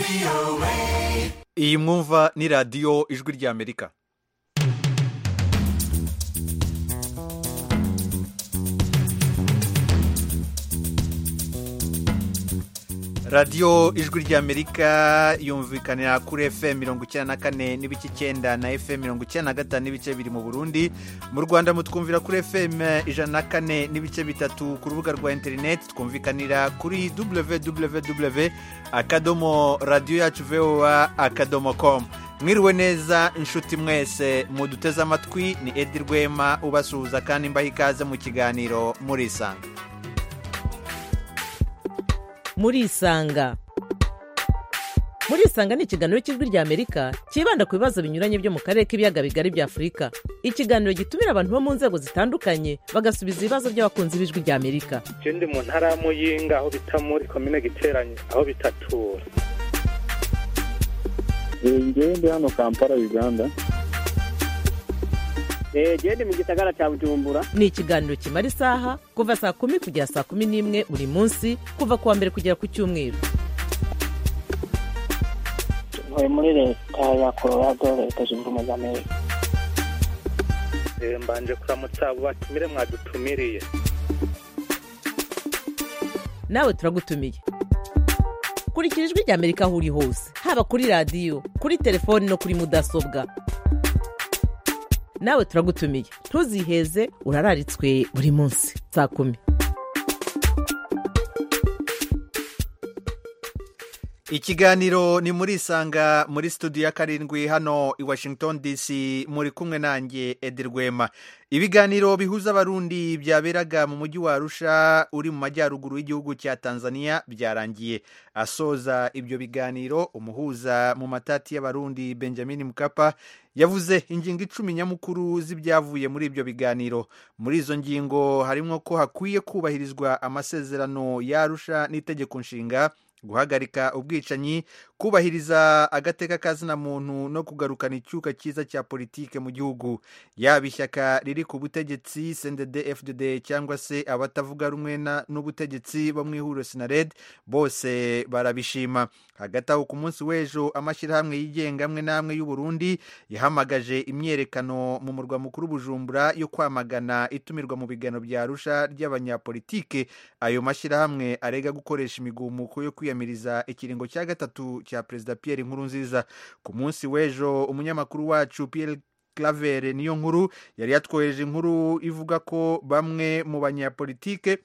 iyi mwumva ni radiyo ijwi ry'Amerika. radiyo ijwi ry'Amerika yumvikanira kuri FM 94 n'ibice 9 na FM 95 n'ibice biri mu Burundi. Mu Rwanda mutwumvira kuri FM 104 n'ibice bitatu, ku rubuga rwa internet twumvikanira kuri www.radioyacu.voa.com. Mwiriwe neza inshuti mwese muduteze amatwi, ni Edi Rwema ubasuhuza kandi mbaha ikaze mu kiganiro Murisanga. Murisanga ni ikiganiro cy'ijwi ry'Amerika kibanda ku bibazo binyuranye byo mu karere k'ibiyaga bigari bya Afurika. Ikiganiro gitumira abantu bo mu nzego zitandukanye bagasubiza ibibazo by'abakunzi b'ijwi ry'Amerika. Ndi mu ntara ya Muyinga aho bita muri komine Giteranyi aho bitatura. Ndi hano Kampala Uganda. Ndi mu gisagara cya Bujumbura. Ni ikiganiro kimara isaha kuva saa 10 kugera saa 11 buri munsi, kuva kuwa mbere kugera ku cyumweru. Ntuye muri leta ya Colorado, leta zunze ubumwe za Amerika. Mbanje kuramutsa abo batumire mwadutumiriye. Nawe turagutumiye. Kurikira ijwi ry'Amerika aho uri hose, haba kuri radiyo, kuri telefoni no kuri mudasobwa. Nawe turagutumiye, ntuziheze, urararitswe buri munsi saa 10. Ikiganiro ni Murisanga, muri studio ya 7 hano i Washington DC, muri kumwe nanjye Edi Rwema. Ibiganiro bihuza abarundi byaberaga mu mujyi wa Arusha uri mu majyaruguru y'igihugu cya Tanzania byarangiye. Asoza ibyo biganiro, umuhuza mu matati y'abarundi Benjamin Mkapa yavuze ingingo 10 nyamukuru z'ibyavuye muri ibyo biganiro. Muri izo ngingo harimo ko hakwiye kubahirizwa amasezerano ya Arusha n'itegeko nshinga, guhagarika ubwicanyi, kubahiriza agateka kazina muntu no kugarukana icyuka cyiza cya politike mu gihugu. Yaba ishyaka riri ku butegetsi CNDD-FDD cyangwa se abatavuga rumwe n'ubutegetsi bo mu ihuriro Sinared, bose barabishima. Hagati aho ku munsi w'ejo, amashyirahamwe yigenga amwe n'amwe y'u Burundi yahamagaje imyerekano mu murwa mukuru Bujumbura yo kwamagana itumirwa mu biganiro bya Arusha ry'abanyapolitike. Ayo mashyirahamwe arega gukoresha imigumuko yo kwiyamiriza ikiringo cya gatatu cya Perezida Pierre Nkurunziza. Ku munsi w'ejo, umunyamakuru wacu Pierre Claver niyo nkuru yari yatwohereje inkuru ivuga ko bamwe mu banyapolitike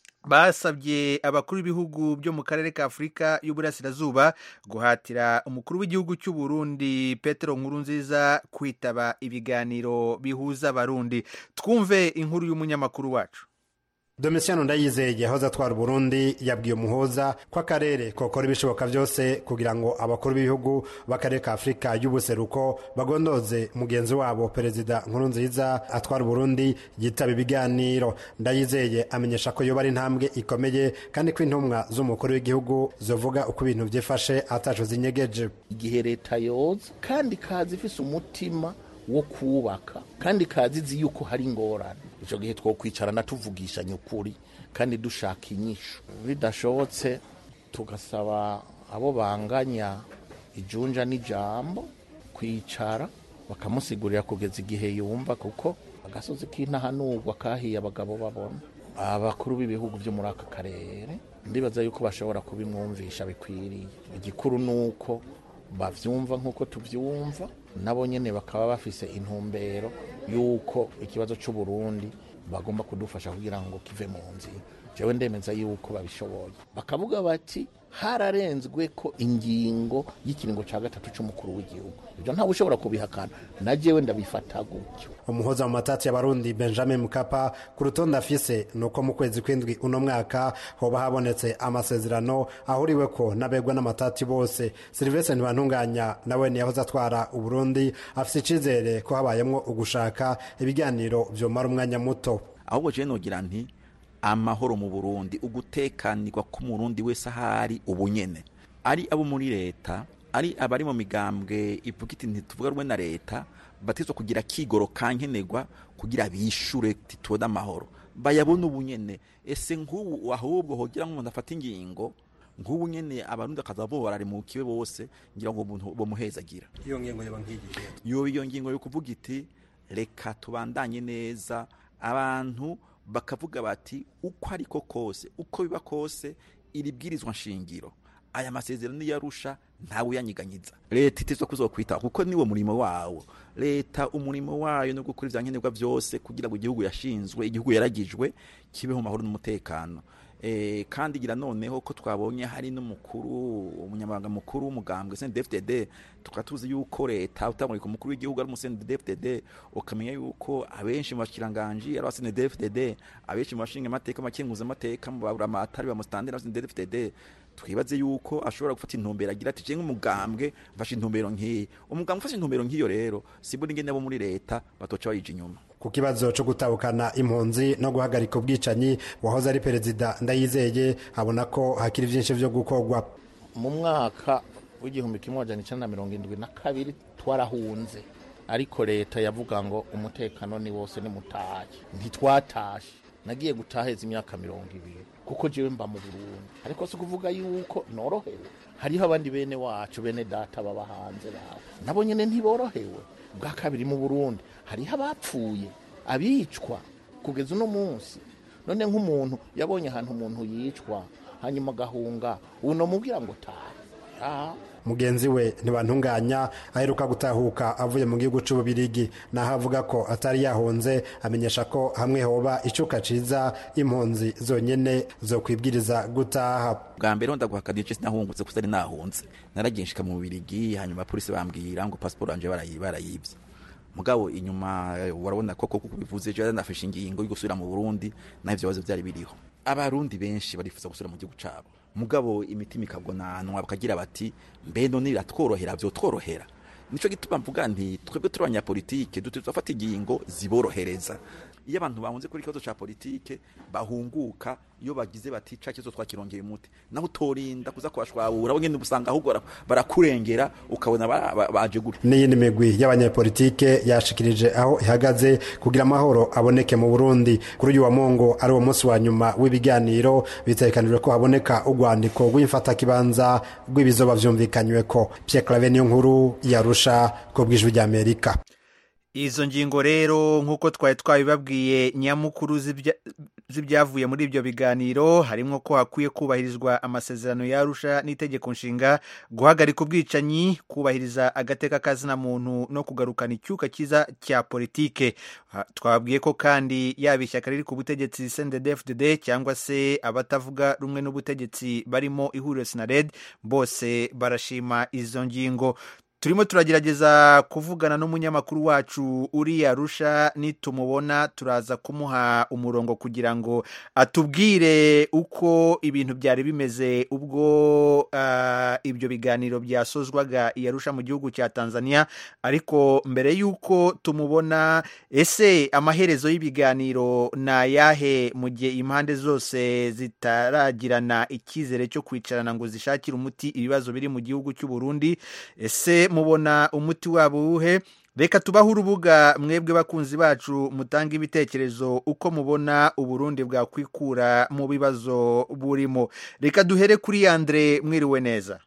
basabye abakuru b'ibihugu byo mu karere ka Afurika y'Uburasirazuba guhatira umukuru w'igihugu cy'u Burundi Petero Nkurunziza kwitaba ibiganiro bihuza abarundi. Twumve inkuru y'umunyamakuru wacu. Domitiano Ndayizeye yahoze atwara Burundi yabwiye umuhoza ko akarere kokora ibishoboka byose kugira ngo abakuru b'ibihugu b'akarere ka Afurika y'ubuseruko bagondoze mugenzi wabo Perezida Nkurunziza atwara Burundi yitaba ibiganiro. Ndayizeye amenyesha ko yoba ari intambwe ikomeye kandi ko intumwa z'umukuru w'igihugu zovuga uko ibintu byifashe ataco zinyegeje. Igihe leta yoza kandi kazi ifise umutima wo kubaka kandi kazizi yuko hari ingorane, ico gihe twokwicarana tuvugishanya ukuri kandi dushaka inyishu. Bidashobotse tugasaba abo banganya ijunja n'ijambo kwicara bakamusigurira kugeza igihe yumva, kuko agasozi k'intahanurwa kahiye abagabo babona. Abakuru b'ibihugu byo muri aka karere ndibaza yuko bashobora kubimwumvisha bikwiriye. Igikuru nuko bavyumva nkuko tuvyumva, nabo nyene bakaba bafise intumbero yuko ikibazo cy'u Burundi bagomba kudufasha kugira ngo kive mu nzira. Jewe ndemeza yuko babishoboye, bakavuga bati hararenzwe ko ingingo y'ikiringo cya gatatu cy'umukuru w'igihugu. Ibyo ntawe ushobora kubihakana, na jewe ndabifata gutyo. Umuhoza mu matati y'abarundi Benjamin Mkapa ku rutonde afise nuko mu kwezi kw'indwi uno mwaka hoba habonetse amasezerano ahuriwe ko nabegwa n'amatati bose. Sylvestre Ntibantunganya nawe yahoze atwara Uburundi afise icizere ko habayemwo ugushaka ibiganiro vyomara umwanya muto. Ahubwo je nogira nti amahoro mu Burundi, ugutekanirwa ko Murundi wese ahari ubunyene, ari abo muri leta, ari abari mu migambwe ivuga iti ntituvuga rumwe na leta, batizwa kugira kigoro kankenegwa kugira bishure titoda amahoro bayabona ubunyene. Ese nk'ubu ahubwo hogira ngo ndafata ingingo nk'ubu nyene abarundi akaza bo bararimukiwe bose ngira ngo umuntu bomuhezagira iyo ngingo yaba nk'igihe iyo ngingo yo kuvuga iti reka tubandanye neza abantu bakavuga bati uko ariko kose uko biba kose iribwirizwa nshingiro aya masezerano yarusha ntawe yanyiganyiza leta itizwa kuzokwita kuko niwo murimo wawo leta umurimo wayo no gukora ivyankenerwa byose kugira ngo igihugu yashinzwe igihugu yaragijwe kibeho mahoro n'umutekano kandi gira noneho ko twabonye hari n'umukuru umunyamabanga mukuru w'umugambwe CNDD-FDD tukatuzi yuko leta utamurika umukuru w'igihugu ari CNDD-FDD ukamenya yuko abenshi mu bashikiranganje ari CNDD-FDD abenshi mu bashinga amateka makenguza amateka mu baburamatari ba mustandera CNDD-FDD twibaze yuko ashobora gufata intumbero agira ati cenga umugambwe mfashe intumbero nk'iyi umugambwe ufashe intumbero nk'iyo rero siburi ngene bo muri leta batoca bayije inyuma ku kibazo cyo gutabukana impunzi no guhagarika ubwicanyi wahoze ari perezida Ndayizeye abona ko hakiri byinshi byo gukorwa mu mwaka w'igihumbi kimwe amajana 1972 twarahunze ariko leta yavuga ngo umutekano ni wose ni mutaye ntitwatashe nagiye gutaheza imyaka 20 kuko jewe mba mu Burundi ariko se kuvuga yuko norohewe hariho abandi bene wacu bene data baba hanze bawe nabo nyene ntiborohewe bwa kabiri mu Burundi hariho abapfuye abicwa kugeza uno munsi none nk'umuntu yabonye ahantu umuntu yicwa hanyuma gahunga uno mubwira ngo taha mugenzi we ntibantunganya aheruka gutahuka avuye mu gihugu c'ububirigi naho avuga ko atari yahonze amenyesha ko hamwe hoba icuka ciza impunzi zonyene zo kwibwiriza gutaha bwa mbere ndaguhakadiye cyo sinahungutse kuko ari nahunze naragenshika mu bubirigi hanyuma polisi bambwira ngo passport anje barayibye mugabo inyuma warabona koko kubivuze je nafashe ingingo yo gusubira mu Burundi navyo bazo byari biriho abarundi benshi barifuza gusubira mu gihugu cabo mugabo imitima ikagonanwa bakagira bati mbe none iratworohera byo tworohera nico gituma mvuga nti twebwe turabanya politike dutafata ingingo ziborohereza iyo abantu bahunze kuri kibazo ca politike bahunguka iyo bagize bati ca kizo twakirongeye muti naho utorinda kuza kwashwabura bo ngene ubusanga ahubwo barakurengera ukabona baje gute n'iyindi migwi y'abanyapolitike yashikirije aho ihagaze kugira amahoro aboneke mu Burundi kuri uyu wa Mongo ari wo munsi wa nyuma w'ibiganiro bitekanijwe ko haboneka urwandiko rw'imfata kibanza rw'ibizoba vyumvikanywe ko Pierre Claver niyo nkuru yarusha ko bwijwe rya Amerika. Izo ngingo rero nkuko twabibabwiye nyamukuru z'ibyavuye muri ibyo biganiro harimo ko hakwiye kubahirizwa amasezerano yarusha n'itegeko nshinga guhagarika ubwicanyi kubahiriza agateka kazina muntu no kugarukana icyuka cyiza cya politike twababwiye ko kandi yaba ishyaka riri ku butegetsi CNDD-FDD cyangwa se abatavuga rumwe n'ubutegetsi barimo ihuriro SNARED bose barashima izo ngingo. Turimo turagerageza kuvugana n'umunyamakuru wacu uri Arusha nitumubona turaza kumuha umurongo kugira ngo atubwire uko ibintu byari bimeze ubwo ibyo biganiro byasozwaga i Arusha mu gihugu cya Tanzania ariko mbere yuko tumubona ese amaherezo y'ibiganiro na yahe mu gihe impande zose zitaragirana icyizere cyo kwicarana ngo zishakire umuti ibibazo biri mu gihugu cy'u Burundi ese mubona umuti wabo uhe reka tubaho urubuga mwebwe bakunzi bacu mutanga ibitekerezo uko mubona uburundi bwakwikura mu bibazo burimo reka duhere kuri Andre mwiriwe neza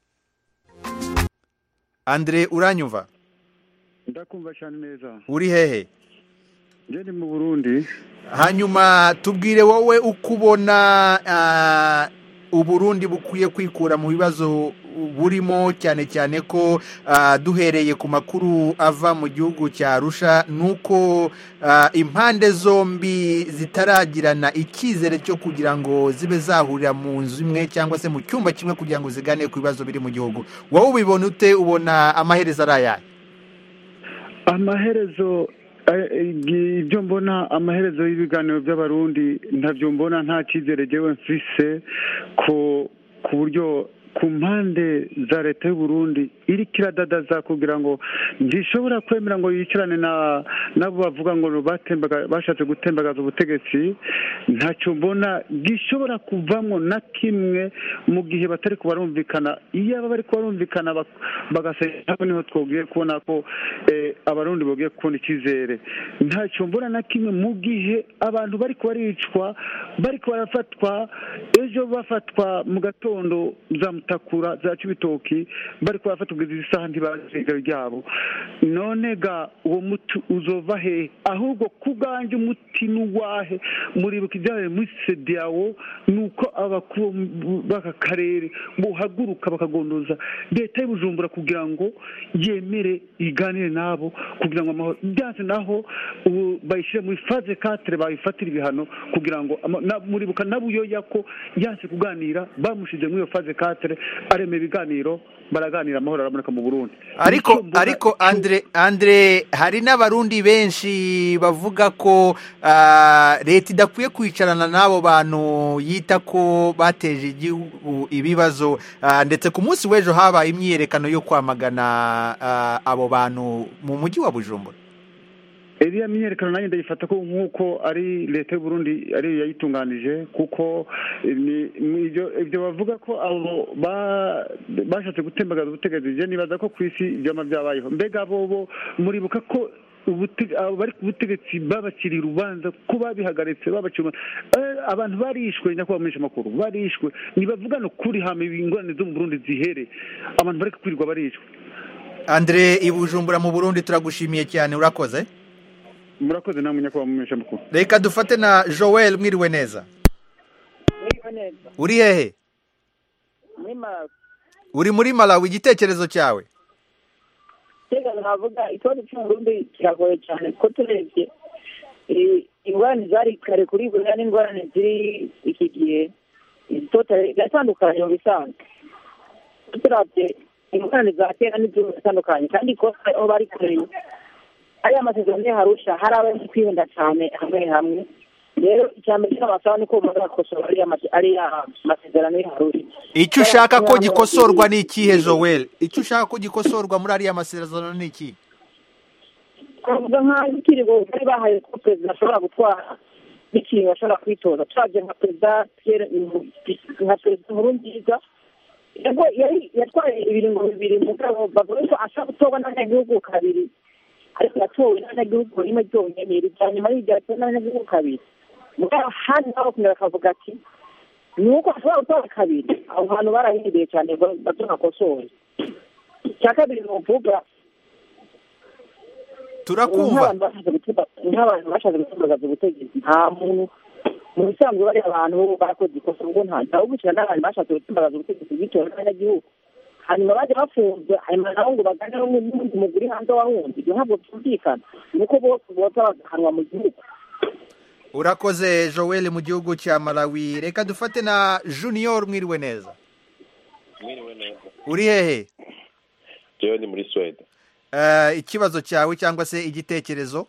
Andre uranyumva ndakumva cyane neza uri hehe ndi mu Burundi hanyuma tubwire wowe uko ubona Uburundi bukwiye kwikura mu bibazo burimo cyane cyane ko duhereye ku makuru ava mu gihugu cya Arusha nuko impande zombi zitaragirana icyizere cyo kugira ngo zibe zahurira mu nzu imwe cyangwa se mu cyumba kimwe kugira ngo zigane ku bibazo biri mu gihugu wowe ubibona ute ubona amaherezo ari ayahe amaherezo ibyo mbona amaherezo y'ibiganiro by'abarundi ntabyo mbona nta cyizere jewe mfise ku buryo ku mpande za leta y'u Burundi iri kiradadaza kugira ngo gishobora kwemera ngo yicarane nabo bavuga ngo bashatse gutembagaza ubutegetsi, ntacyo mbona gishobora kuvamo na kimwe mu gihe batari kubarumvikana. iyo aba bari kubarumvikana bagasenya hamwe, niho twogiye kubona ko abarundi bogiye kubona icyizere. ntacyo mbona na kimwe mu gihe abantu bari kubaricwa, bari barafatwa, ejo bafatwa mu gatondo za Mutakura za Cibitoki, bari kubafatwa kugeza isaha ntibaziga ryabo. none ga uwo muti uzova he? ahubwo kubwanje umuti nuwahe? muribuka ibyabaye muri CEDEAO, nuko abakuru b'aka karere bohaguruka bakagondoza leta y'Ubujumbura kugira ngo yemere iganire nabo kugira ngo amahoro byanse, naho ubu bayishire muri phase 4 bayifatira ibihano kugira ngo muribuka nabuyoya ko yanse kuganira, bamushize muri iyo phase 4 areme ibiganiro, baraganira amahoro araboneka mu Burundi. ariko Andre hari n'abarundi benshi bavuga ko leta idakwiye kwicarana n'abo bantu yita ko bateje igihugu ibibazo, ndetse ku munsi w'ejo habaye imyiyerekano yo kwamagana abo bantu mu mujyi wa Bujumbura. Iriya myiyerekano nanjye ndayifata ko nk'uko ari leta y'u Burundi ari yayitunganije, kuko ibyo bavuga ko abo bashatse gutembagaza ubutegetsi, je nibaza ko ku isi ibyama byabayeho. mbega bobo muribuka ko bari ku butegetsi babakiriye urubanza ko babihagaritse, babacira abantu barishwe, nyakubahwa mumenyesha makuru, barishwe. nibavugana ukuri hama ingorane zo mu Burundi zihere, abantu bari kwirirwa barishwe. Andre i Bujumbura mu Burundi turagushimiye cyane, urakoze. Murakoze namwe nyakubahwa mumenyesha makuru. Reka dufate na Joel, mwiriwe neza. Uri hehe? Uri muri Malawi, igitekerezo cyawe? navuga ikibazo cy'Uburundi kiragoye cyane ko turebye ingorane zari kare kuri buriya n'ingorane ziri iki gihe ziratandukanye mu bisanzwe. turavye ingorane za kera n'izindi zitandukanye, kandi ko aho bari kure ariya masezerano y'Arusha hari abari kwihenda cyane hamwe hamwe. rero icyambere cy'abasaba niko bagakosora ariya masezerano y'Arusha. Icyo ushaka ko gikosorwa ni ikihe Joel? Icyo ushaka ko gikosorwa muri ariya masezerano ni iki? Kuvuga nk'ikirigo bari bahaye ko perezida ashobora gutwara n'ikintu ashobora kwitoza. Twaje nka perezida Nkurunziza yatwaye ibiringo bibiri, mugabo bavuga ko ashobora gutorwa n'abanyagihugu kabiri, ariko yatowe n'abanyagihugu rimwe ryonyine, rijya nyuma y'irya n'abanyagihugu kabiri. mugabo hano naho kumera akavuga ati nuko ashobora gutora kabiri, abo bantu barahinduye cyane batonakosore. icya kabiri ni ukuvuga turakumva nk'abantu bashatse gutembagaza ubutegetsi, nta muntu mu bisanzwe bari abantu bakoze ikosa, ubwo nta ugukira n'abantu bashatse gutembagaza ubutegetsi bwitowe n'abanyagihugu, hanyuma bajya bafunzwe, hanyuma nabo ngo baganire n'undi muguri hanze wahunze. ibyo ntabwo byumvikana, nuko bose boza bagahanwa mu gihugu. Urakoze Joel mu gihugu cya Malawi. Reka dufate na Junior, mwiriwe neza. Mwiriwe neza. Uri hehe? Jewe ni muri Sweden. Ikibazo cyawe cyangwa se igitekerezo?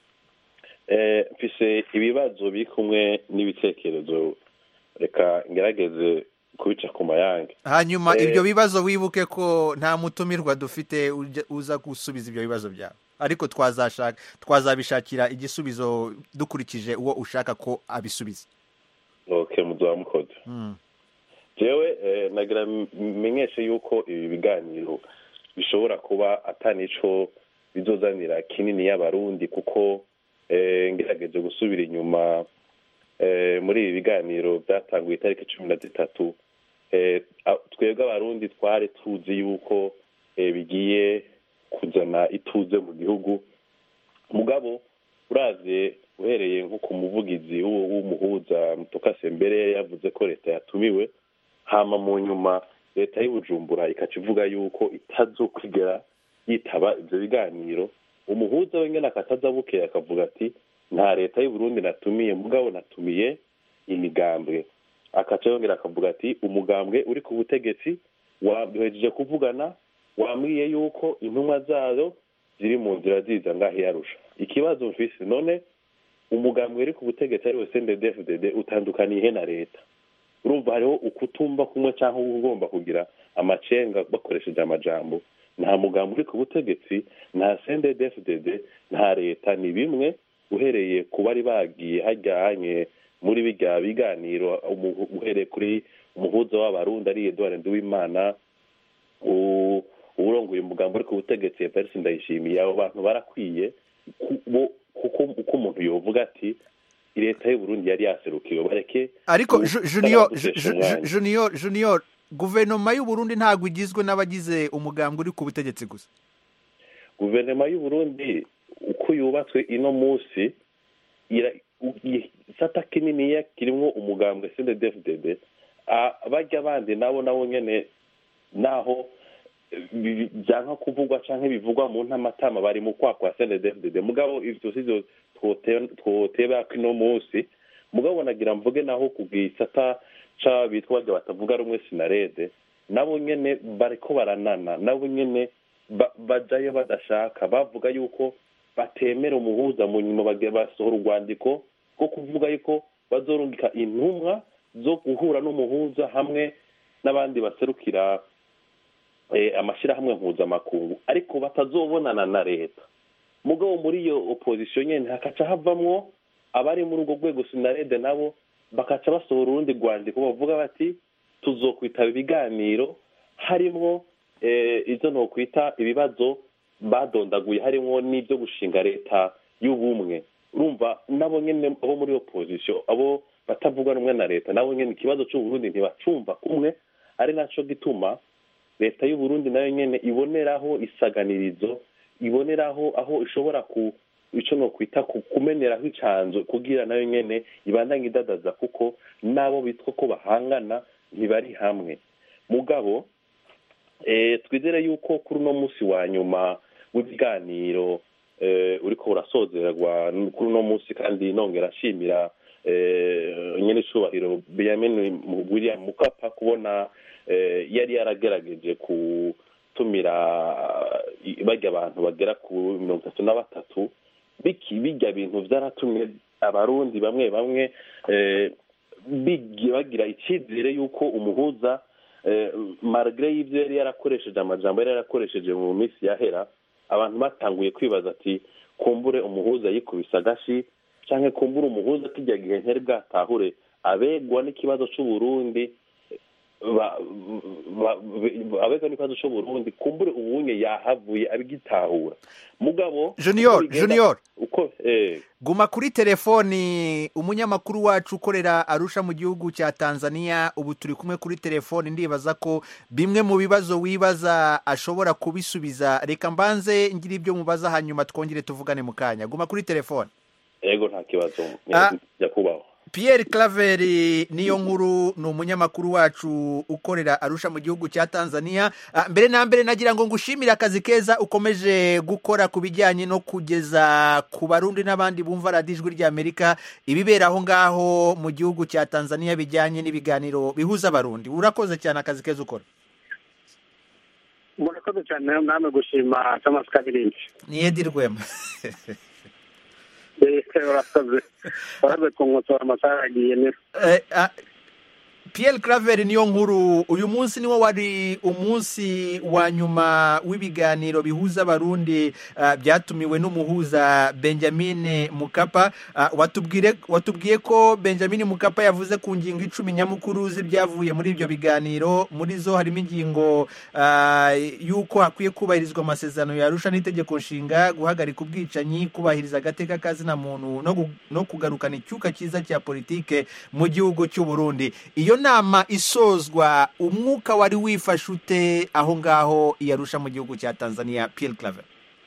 Mfise ibibazo biri kumwe n'ibitekerezo, reka ngerageze kubica ku mayange. Hanyuma ibyo bibazo wibuke ko nta mutumirwa dufite uza gusubiza ibyo bibazo byawe, ariko twazabishakira igisubizo dukurikije uwo ushaka ko abisubiza. Okay, muzoba mukoze. Jewe nagira menyeshe yuko ibi biganiro bishobora kuba atanico bizozanira kinini y'abarundi, kuko ngerageje gusubira inyuma muri ibi biganiro byatanguye itariki 13. Twebwe abarundi twari tuzi yuko bigiye kuzana ituze mu gihugu, mugabo uravye uhereye nko ku muvugizi w'umuhuza Mutokase mbere yavuze ko leta yatumiwe, hama mu nyuma leta y'Ubujumbura ikaca ivuga yuko itazokwigera yitaba ibyo biganiro. Umuhuza wengene akatazabuke akavuga ati nta leta y'u Burundi natumiye, mugabo natumiye imigambwe. Akaca yongera akavuga ati umugambwe uri ku butegetsi waduhejeje kuvugana, wambwiye yuko intumwa zayo ziri mu nzira ziza ngaho yarusha. Ikibazo mfise none umugambwe uri ku butegetsi ari we CNDD-FDD utandukaniye na leta? urumva hariho ukutumva kumwe cyangwa ugomba kugira amacenga bakoresheje amajambo. Nta mugambi uri ku butegetsi, nta CNDD-FDD, nta leta, ni bimwe uhereye ku bari bagiye hajyanye muri bijya biganiro, uhereye kuri umuhuza w'abarundi ari Edouard Nduwimana, urongoye umugambi uri ku butegetsi Evariste Ndayishimiye. Abo bantu barakwiye kuko uko umuntu yovuga ati leta y'u Burundi yari yaserukiwe bareke. Ariko Junior guverinoma y'u Burundi ntabwo igizwe n'abagize umugambi uri ku butegetsi gusa. Guverinoma y'u Burundi uko yubatswe ino munsi isata kininiya kirimo umugambwe CNDD-FDD, bajya abandi nabo nyene naho byanka kuvugwa canke bivugwa mu ntamatama bari mu kwakwa CNDD-FDD. Mugabo ivyo sivyo twoteba kino munsi. Mugabo nagira mvuge naho kugisata ca bitwa batavuga rumwe Sinarede, nabo nyene bariko baranana, nabo nyene bajayo badashaka, bavuga yuko batemera umuhuza, mu nyuma basohora urwandiko ko kuvuga yuko bazorungika intumwa zo guhura n'umuhuza hamwe n'abandi baserukira amashirahamwe mpuzamakungu, ariko batazobonana na leta. Mugabo muri iyo opposition nyene hakaca havamwo abari muri urwo rwego Sinarede, nabo bakaca basohora urundi rwandiko bavuga bati tuzokwitaba ibiganiro harimwo izo no kwita ibibazo badondaguye, harimwo n'ibyo gushinga leta y'ubumwe. Urumva nabo nyene abo muri opposition, abo batavuga rumwe na leta, nabo nyene ikibazo cy'u Burundi ntibacumva kumwe, ari naco gituma leta y'u Burundi nayo nyene iboneraho isaganirizo, iboneraho aho ishobora ico no kwita kumeneraho icanzo kugira nayo nyene ibandanye idadaza, kuko nabo bitwa ko bahangana ntibari hamwe. Mugabo twizere yuko kuri uno munsi wa nyuma w'ibiganiro uriko urasozerwa kuri uno munsi, kandi nongera ashimira nyene icubahiro Benjamin William Mkapa kubona yari yaragerageje gutumira bajya abantu bagera ku 33. Bijya bintu vyaratumye abarundi bamwe bagira icyizere yuko umuhuza malgré y'ivyo yari yarakoresheje amajambo yari yarakoresheje mu minsi yahera, abantu batanguye kwibaza ati kumbure umuhuza yikubisa agashi, canke kumbure umuhuza kijya gihe ntari bwatahure abegwa n'ikibazo c'u Burundi, abegwa n'ikibazo c'u Burundi, kumbure ubunye yahavuye abigitahura. Mugabo Junior uko guma kuri telefoni, umunyamakuru wacu ukorera Arusha mu gihugu cya Tanzania, ubu turi kumwe kuri telefoni. Ndibaza ko bimwe mu bibazo wibaza ashobora kubisubiza. Reka mbanze ngira ibyo mubaza, hanyuma twongere tuvugane mu kanya. Guma kuri telefoni. Yego nta kibazo yakubaho. Pierre Claver niyo nkuru ni umunyamakuru wacu ukorera Arusha mu gihugu cya Tanzania. Mbere na mbere nagira ngo ngushimire akazi keza ukomeje gukora ku bijyanye no kugeza ku Barundi n'abandi bumva Radio Ijwi ry'Amerika ibibera aho ngaho mu gihugu cya Tanzania bijyanye n'ibiganiro bihuza Abarundi. Urakoze cyane akazi keza ukora. Murakoze cyane namwe gushima Thomas Kabirinzi. Ni Edirwema. Urakoze kungotora amasaha agiye neza. Pierre Claver niyo nkuru, uyu munsi niwo wari umunsi wa nyuma w'ibiganiro bihuza Abarundi byatumiwe n'umuhuza Benjamin Mkapa. Watubwiye ko Benjamin Mkapa yavuze ku ngingo 10 nyamukuru z'ibyavuye muri ibyo biganiro. Muri zo harimo ingingo yuko hakwiye kubahirizwa amasezerano ya Arusha n'itegeko nshinga, guhagarika ubwicanyi, kubahiriza agateka kazina muntu no kugarukana icyuka cyiza cya politike mu gihugu cy'u Burundi. Iyo nama isozwa, umwuka wari wifashe ute aho ngaho Arusha mu gihugu cya Tanzania, Pierre Claver?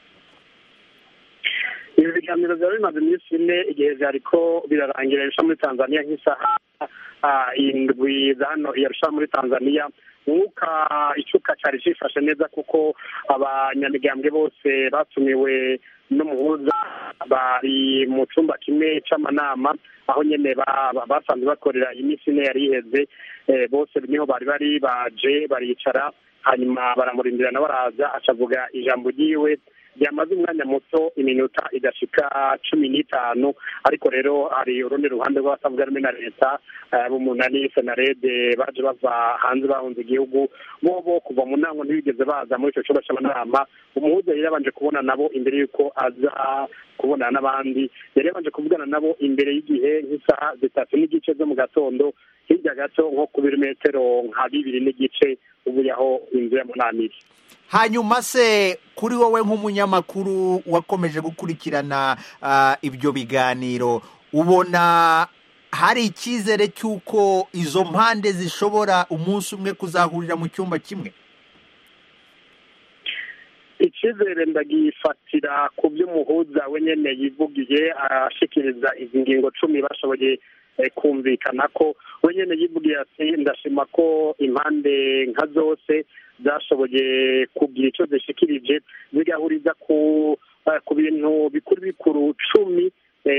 Ibi biganiro byari bimaze iminsi ine, igihe byariko birarangira Arusha muri Tanzania nk'isaha 7 hano Arusha muri Tanzania. Umwuka icuka cyari cyifashe neza kuko abanyamigambwe bose batumiwe n'umuhuza bari mu cyumba kimwe c'amanama, aho nyene basanzwe bakorera iminsi ine yari iheze. Bose niho bari baje baricara, hanyuma baramurindira na baraza acavuga ijambo ryiwe byamaze umwanya muto iminota idashika 15 ariko rero hari urundi ruhande rw'abatavuga rumwe na leta b'umunani senarede baje bava hanze bahunze igihugu bo kuva mu ntango ntibigeze baza muri ico cyumba cy'amanama. Umuhuza yari yabanje kubona nabo imbere yuko aza kubonana n'abandi, yari yabanje kuvugana nabo imbere y'igihe nk'isaha 3:30 zo mu gatondo, hirya gato nko ku birometero nka 2 ubu yaho inzu ya munamiri. Hanyuma se kuri wowe nk'umunyamakuru wakomeje gukurikirana ibyo biganiro, ubona hari icyizere cy'uko izo mpande zishobora umunsi umwe kuzahurira mu cyumba kimwe? Icyizere ndagifatira ku by'umuhuza we nyene yivugiye ashikiriza izi ngingo 10 bashoboye kumvikana ko we nyene yivugiye ati ndashima ko impande nka zose zashoboye kugira icyo zishikirije zigahuriza ku bintu bikuru 10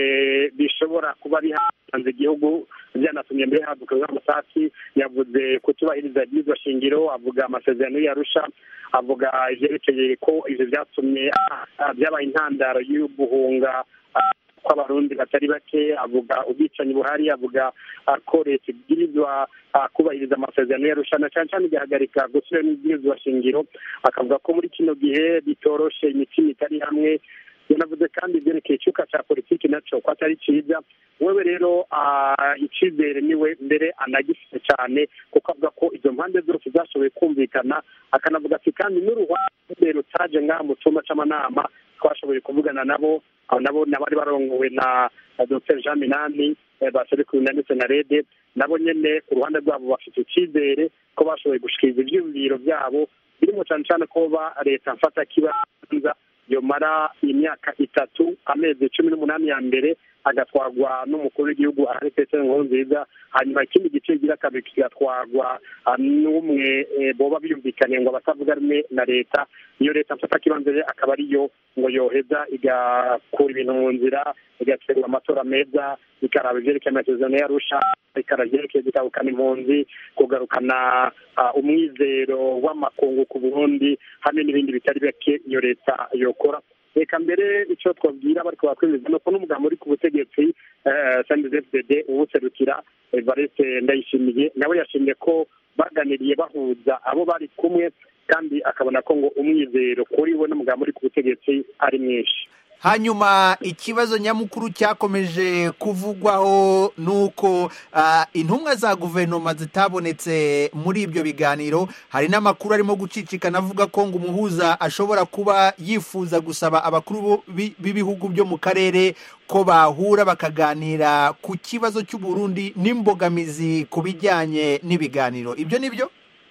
bishobora kuba bihanze igihugu byanatumye mbere haduka amasasi. Yavuze kutubahiriza ibyizwa shingiro, avuga amasezerano y'Arusha, avuga ivyerekeye ko ivyo byatumye byabaye intandaro y'uguhunga kw'abarundi batari bake, avuga ubwicanyi buhari, avuga ko leta ibwirizwa kubahiriza amasezerano y'Arusha na cyane igahagarika gusubira n'ibwirizwa shingiro, akavuga ko muri kino gihe bitoroshe imitima itari hamwe. Yanavuze kandi ibyerekeye icyuka cya politiki naco ko atari cyiza. Wewe rero icyizere niwe mbere anagifite cyane kuko avuga ko izo mpande zose zashoboye kumvikana, akanavuga ati kandi n'uruhande rutaje ngaha mu cyumba cy'amanama twashoboye kuvugana nabo nabari barongowe na Dr Jean Minani baserukiwe na senarede, nabo nyene ku ruhande rwabo bafite icyizere ko bashoboye gushikiriza ivyumviro byabo birimo cyane ko leta mfata kibanza yomara imyaka 3 amezi 18 ya mbere agatwagwa n'umukuru w'igihugu Henri Petero Nkurunziza, hanyuma ikindi gice gira kabiri kigatwagwa n'umwe boba biyumvikanye ngo batavuga rumwe na leta. Iyo leta mfata kibanza akaba ariyo ngo yoheza igakura ibintu mu nzira, igategura amatora meza, ikaraba ivyerekeye amasezerano y'Arusha, ikarabyerekeye gutahukana impunzi, kugarukana umwizero w'amakungu ku Burundi hamwe n'ibindi bitari bake iyo leta yokora. Reka mbere icyo twabwira bariko bakwemeza no ko n'umugambi uri ku butegetsi CNDD-FDD ubuserukira Evariste Ndayishimiye nawe yashimye ko baganiriye bahuza abo bari kumwe, kandi akabona ko ngo umwizero kuri we n'umugambi uri ku butegetsi ari mwinshi. Hanyuma ikibazo nyamukuru cyakomeje kuvugwaho nuko intumwa za guverinoma zitabonetse muri ibyo biganiro. Hari n'amakuru arimo gucicikana avuga ko ngo umuhuza ashobora kuba yifuza gusaba abakuru b'ibihugu byo mu karere ko bahura bakaganira ku kibazo cy'u Burundi n'imbogamizi ku bijyanye n'ibiganiro. Ibyo nibyo?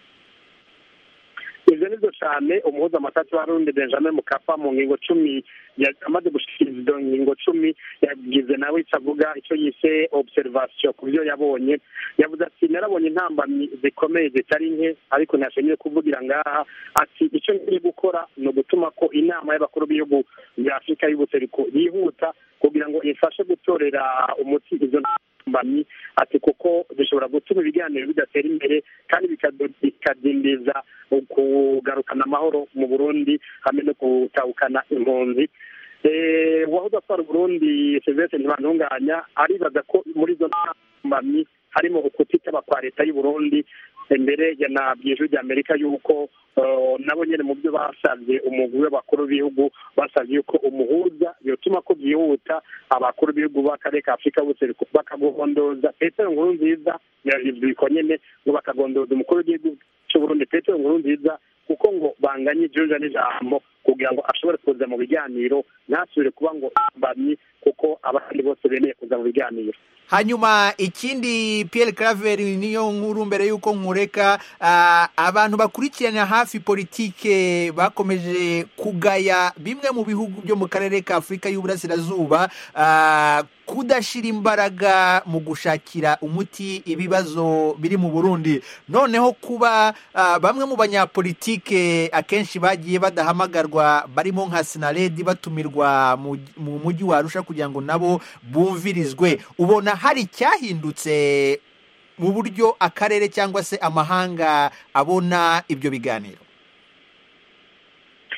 Ivyo nivyo cyane umuhuza amatatu w'Abarundi Benjamin Mkapa mu ngingo 10 amaze gushikiriza izo ngingo 10 yagize nawe icavuga icyo yise observation ku byo yabonye. Yavuze ati narabonye intambamyi zikomeye zitari nke ariko ntashimiye kuvugira ngaha, ati icyo ngiye gukora no gutuma ko inama y'abakuru b'ibihugu bya Afrika y'ubuseruko yihuta kugira ngo ifashe gutorera umuti izo ntambamyi, ati kuko bishobora gutuma ibiganiro bidatera imbere kandi bikadindiza kugarukana amahoro mu Burundi hamwe no gutahukana impunzi. Wahoze atwara Burundi Sylvestre Ntibantunganya aribaza ko muri izo ntambamyi harimo ukutitaba kwa leta y'u Burundi. Mbere yanabwiye ijwi ry'Amerika yuko nabo nyene mu byo basavye umugwi w'abakuru b'ibihugu basavye yuko umuhuza yotuma ko byihuta abakuru b'ibihugu b'akarere ka Afurika y'ubuseruko bakagondoza Petero Nkurunziza yavyiko nyene ngo bakagondoza umukuru w'igihugu cy'u Burundi Petero Nkurunziza kuko ngo banganye ijunja n'ijambo kugira ngo ashobore kuza mu biganiro ntasubire kuba ngo mbamyi kuko abandi bose beneye kuza mu biganiro. Hanyuma ikindi Pierre Claver niyo nkuru mbere yuko nkureka abantu bakurikirana hafi politike bakomeje kugaya bimwe mu bihugu byo mu karere ka Afurika y'Uburasirazuba kudashira imbaraga mu gushakira umuti ibibazo biri mu Burundi. Noneho kuba bamwe mu banyapolitike akenshi bagiye badahamagarwa barimo nka Sinaredi batumirwa mu mujyi wa Arusha kugira ngo nabo bumvirizwe, ubona hari cyahindutse mu buryo akarere cyangwa se amahanga abona ibyo biganiro?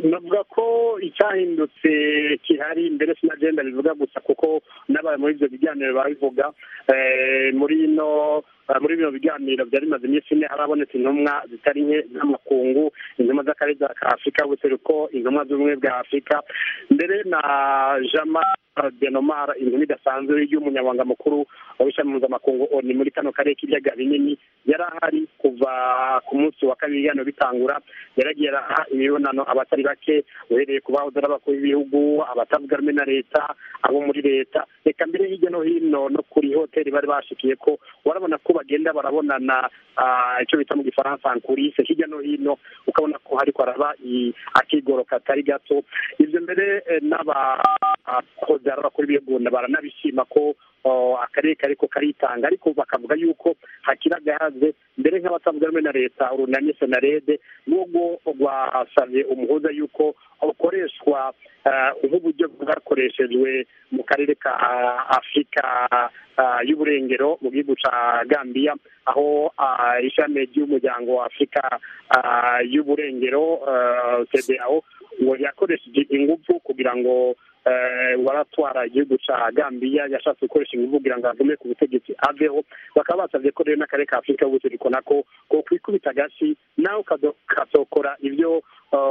navuga ko icyahindutse kihari mbere sinagenda bivuga gusa kuko n'abaye muri ibyo biganiro babivuga muri bino biganiro byari bimaze iminsi ine harabonetse intumwa zitari nke z'amakungu, intumwa z'akarere ka afurika y'ubuseruko, intumwa z'ubumwe bwa afurika, mbere na jama denomara intumwa idasanzwe y'umunyamabanga mukuru w'ishami mpuzamakungu oni muri kano karere k'ibiyaga binini yari ahari kuva ku munsi wa kabiri ibiganiro bitangura. yaragiye araha imibonano abatari bake uhereye ku bahoze ari abakuru b'ibihugu, abatavuga rumwe na leta, abo muri leta, reka mbere hirya no hino no kuri hoteli bari bashikiye ko warabona ko bagenda barabonana icyo bita mu gifaransa ankurise hirya no hino, ukabona ko hariko araba akigoro katari gato. Ivyo mbere n'abahoze ari abakuru b'ibihugu baranabishima ko akarere kariko karitanga, ariko bakavuga yuko hakiri agahaze. Mbere nk'abatavuga rumwe na leta urunani senarede n'ubwo rwasavye umuhuza yuko ukoreshwa nk'uburyo bwakoreshejwe mu karere ka afurika y'uburengero mu gihugu ca Gambia, aho ishami ry'umuryango wa afurika y'uburengero CEDEAO ngo yakoresheje ingufu kugira ngo waratwara igihugu ca Gambia yashatse gukoresha ingufu kugira ngo agume ku butegetsi aveho. Bakaba basavye ko rero n'akarere ka afurika y'ubuseruko nako ko kwikubita agashi nawe kazokora ivyo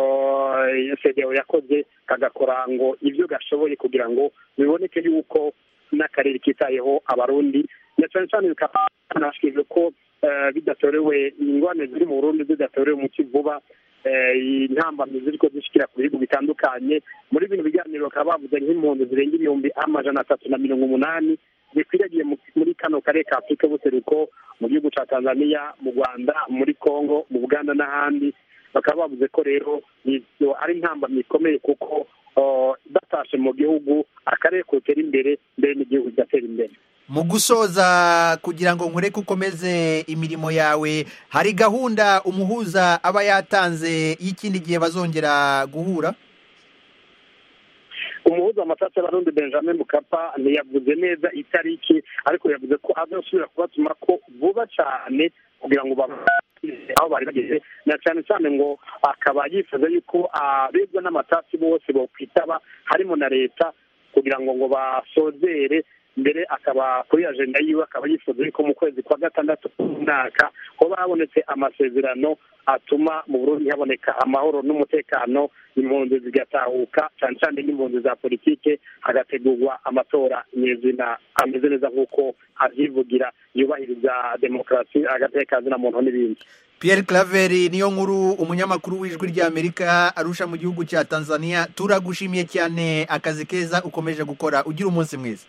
CEDEAO yakoze, kagakora ngo ivyo gashoboye kugira ngo biboneke yuko n'akarere kitayeho abarundi, na cane cane bikaba banashikije ko bidatorewe ingwane ziri mu Burundi zidatorewe umuti vuba, intambamyi ziriko zishikira ku bihugu bitandukanye. Muri bino biganiro bakaba bavuze nk'impunzi zirenga 380 zikwiragiye muri kano karere ka afurika y'ubuseruko, mu gihugu ca Tanzania, mu Rwanda, muri Congo, mu Buganda n'ahandi. Bakaba bavuze ko rero ivyo ari intambamyi ikomeye kuko batashe mu gihugu akarere kotera imbere mbere n'igihugu kigatera imbere. Mu gusoza kugira ngo nkureke ukomeze imirimo yawe, hari gahunda umuhuza aba yatanze y'ikindi gihe bazongera guhura? Umuhuza amasatsi y'abarundi Benjamin Mkapa ntiyavuze neza itariki, ariko yavuze ko azosubira kubatuma ko vuba cyane kugira ngo aho bari bageze, na cyane cyane ngo akaba yifuza yuko abegwa n'amatasi bose bokwitaba harimo na leta kugira ngo basozere mbere. Akaba kuri agenda yiwe akaba yifuza yuko mu kwezi kwa gatandatu k'umwaka hoba habonetse amasezerano atuma mu Burundi haboneka amahoro n'umutekano, impunzi zigatahuka, cyane cyane n'impunzi za politike, hagategurwa amatora nyezina ameze neza nk'uko avyivugira, yubahiriza demokarasi, agateka na muntu n'ibindi. Pierre Claver niyo nkuru, umunyamakuru w'ijwi ry'Amerika Arusha mu gihugu cya Tanzania, turagushimiye cyane, akazi keza ukomeje gukora, ugira umunsi mwiza.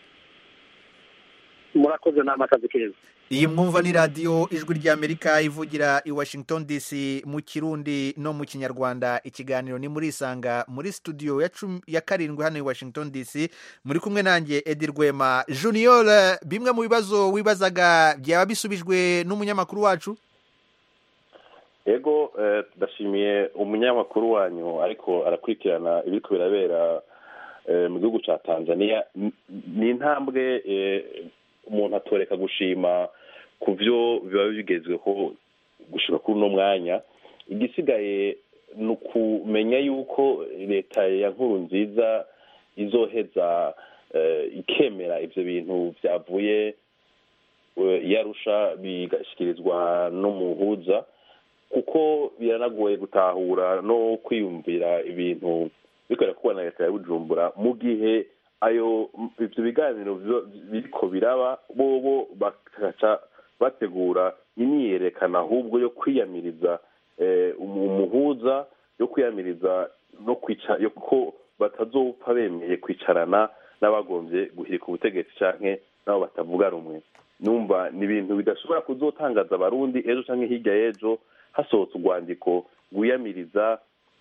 Murakoze n'amakazi keza. Iyi mwumva ni radio ijwi ry'Amerika ivugira i Washington DC mu Kirundi no mu Kinyarwanda. Ikiganiro ni muri Isanga muri studio ya karindwi hano i Washington DC, muri kumwe nanjye Edi Rwema. Junior, bimwe mu bibazo wibazaga byaba bisubijwe n'umunyamakuru wacu? Yego, ndashimiye umunyamakuru wanyu ariko arakurikirana ibiriko birabera mu gihugu ca Tanzania. Ni intambwe umuntu atoreka gushima ku byo biba bigezweho gushika kuri uno mwanya. Igisigaye ni ukumenya yuko leta ya Nkurunziza izoheza ikemera ivyo bintu vyavuye yarusha bigashikirizwa n'umuhuza, kuko biranagoye gutahura no kwiyumvira ibintu bikorera kuba na leta ya Bujumbura mu gihe ivyo biganiro biriko biraba, bobo bakaca bategura imyiyerekana ahubwo yo kwiyamiriza umuhuza, yo kwiyamiriza no ko batazopfa bemeye kwicarana n'abagombye guhirika ubutegetsi canke nabo batavuga rumwe. Numva ni ibintu bidashobora kuzotangaza abarundi ejo canke hirya y'ejo hasohotse urwandiko rwiyamiriza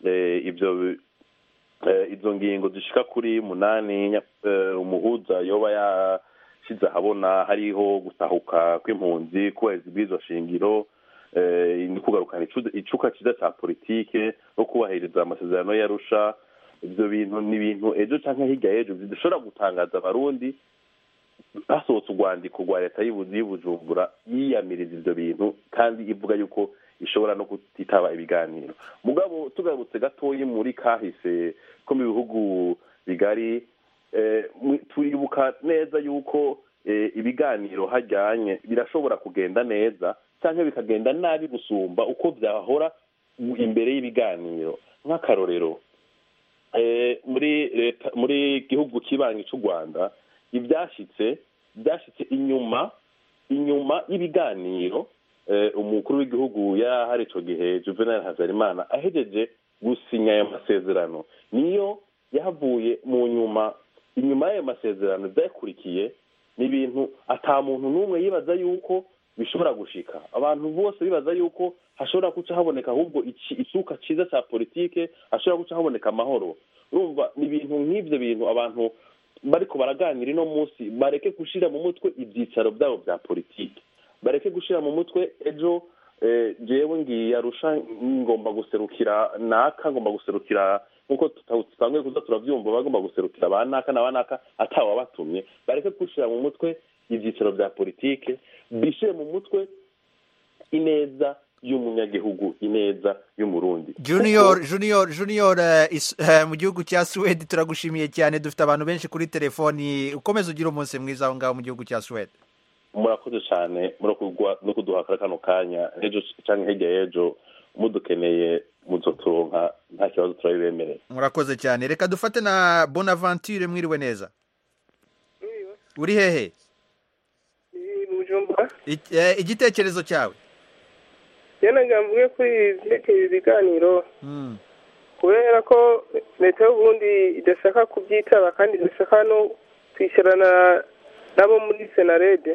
izo ngingo zishika kuri 8 umuhuza yoba yashize ahabona, hariho gutahuka kw'impunzi, kubahiriza ibwirizwa shingiro, ni kugarukana icuka ciza ca politike no kubahiriza amasezerano y'Arusha. Ivyo bintu ni ibintu ejo canke hirya y'ejo bidashobora gutangaza abarundi. Hasohotse urwandiko rwa leta y'Ubujumbura yiyamiriza ivyo bintu kandi ivuga yuko ishobora no kutitaba ibiganiro. Mugabo tugarutse gatoyi muri kahise ko mu bihugu bigari turibuka neza yuko ibiganiro hajyanye birashobora kugenda neza cyangwa bikagenda nabi gusumba uko byahora imbere y'ibiganiro. Nk'akarorero muri gihugu kibanyi cy'u Rwanda byashyitse inyuma y'ibiganiro umukuru w'igihugu yahari icyo gihe Juvenal Habyarimana ahejeje gusinya aya masezerano, niyo yahavuye inyuma y'ayo masezerano byakurikiye ni ibintu ata muntu n'umwe yibaza yuko bishobora gushika. Abantu bose bibaza yuko hashobora guca haboneka ahubwo isuka cyiza cya politike, hashobora guca haboneka amahoro. Urumva ni ibintu nk'ibyo bintu abantu bariko baraganira ino munsi bareke gushira mu mutwe ibyicaro byabo bya politike, bareke gushira mu mutwe ejo jewe ngiye Arusha ngomba guserukira naka, ngomba guserukira nkuko tutangwe kuza turavyumva bagomba guserukira abanaka n'abanaka atawa batumye. Bareke gushira mu mutwe ibyicaro bya politike, bishire mu mutwe ineza y'umunyagihugu, ineza y'umurundi. Junior mu gihugu cya Sweden turagushimiye cyane, dufite abantu benshi kuri telefoni. Ukomeze ugira umunsi mwiza aho ngaho mu gihugu cya Sweden. Murakoze cyane no kuduha kano kanya, ejo cyangwa hirya y'ejo mudukeneye muzoturonka nta kibazo turabibemerera. Murakoze cyane. Reka dufate na Bonaventure, mwiriwe neza. Uri hehe? Bujumbura. Igitekerezo cyawe? Yana ngamvuye kuri ibiganiro kubera ko leta y'Uburundi idashaka kubyitaba kandi idashaka no kwishyurana nabo muri Senarede.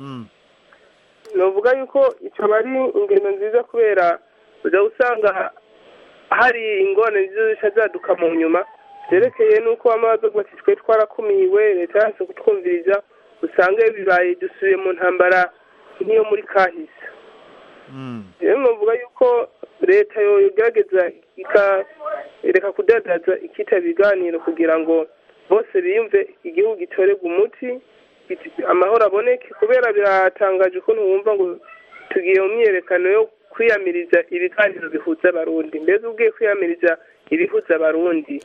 Novuga yuko icyo bari ingendo nziza kubera ujya usanga hari ingorane nziza zaduka mu nyuma zerekeye nuko amazi bati twe twarakumiwe, leta yanse kutwumviriza, usanga bibaye dusubiye mu ntambara nk'iyo muri kahise. Rero novuga yuko leta yogerageza ikareka kudadaza ikita ibiganiro kugira ngo bose biyumve igihugu gitorerwa umuti, amahoro aboneke, kubera biratangaje ukuntu wumva ngo tugiye mu myiyerekano yo kwiyamiriza ibiganiro bihuza abarundi. Mbese ubwiye kwiyamiriza ibihuza abarundi,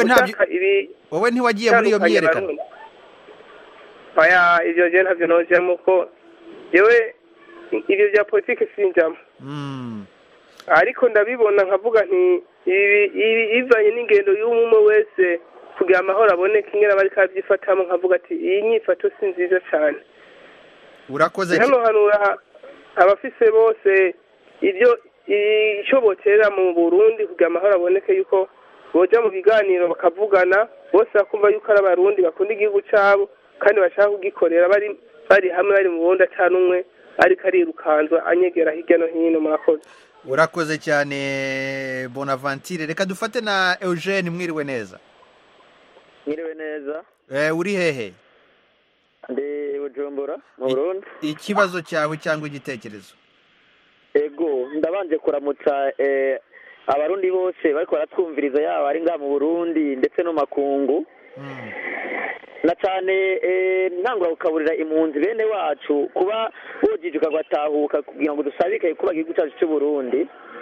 wowe ntiwagiye muri iyo myiyerekano? Oya, ibyo je ntabyo nojemo ko yewe ibyo bya politike sinjamo. Ariko ndabibona nkavuga nti ivanye n'ingendo y'umwe wese kugira amahoro aboneke, ingene bari kabyifatamo, nkavuga ati iyi nyifato si nziza cyane. Urakoze hano hanura abafise bose icyo botera mu Burundi kugira amahoro aboneke, yuko boja mu biganiro bakavugana bose bakumva yuko ari abarundi bakunda igihugu cyabo kandi bashaka kugikorera bari hamwe, bari mu Burundi cyane umwe ariko arirukanzwa anyegera hirya no hino. Murakoze. Urakoze cyane Bonaventure. Reka dufate na Eugene, mwiriwe neza. Mwiriwe neza. Uri hehe? Ndi Bujumbura mu Burundi. Ikibazo cyawe cyangwa igitekerezo? Ego, ndabanje kuramutsa abarundi bose bariko baratwumviriza, yaba ari ngaha mu Burundi ndetse no makungu. Na cyane ntangura gukaburira impunzi bene wacu kuba bojijuka gwatahuka kugira ngo dusabike kuba igihugu cyacu cy'u Burundi.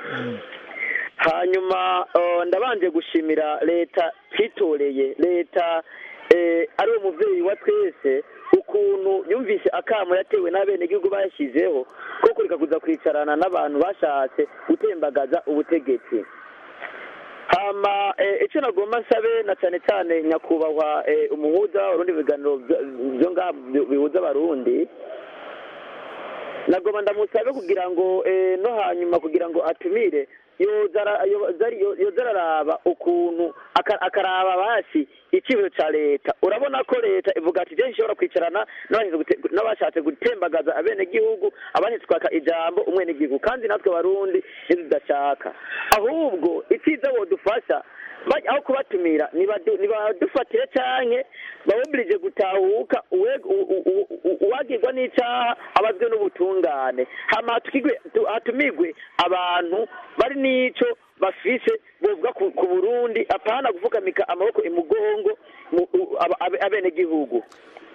Hanyuma ndabanje gushimira leta twitoreye, leta ari umuvyeyi wa twese, ukuntu yumvise akamo yatewe n'abene igihugu bashyizeho ko kureka kuza kwicarana n'abantu bashatse gutembagaza ubutegetsi. Hama icyo nagomba nsabe na cyane cyane nyakubahwa umuhuza urundi biganiro byo ngaha bihuza abarundi, nagomba ndamusabe kugira ngo no hanyuma kugira ngo atumire yozararaba ukuntu akaraba basi ikibazo cya leta. Urabona ko leta ivuga ati je nshobora kwicarana n'abashatse gutembagaza abenegihugu, abandi twaka ijambo umwenegihugu, kandi natwe barundi ntidashaka. Ahubwo icyiza wodufasha aho kubatumira nibadufatire canke bawubirije gutahuka uwagirwa n'icyaha abazwe n'ubutungane, hama hatumigwe abantu bari n'ico bafise bovuga ku Burundi, apana gufukamika amaboko imugongo abenegihugu.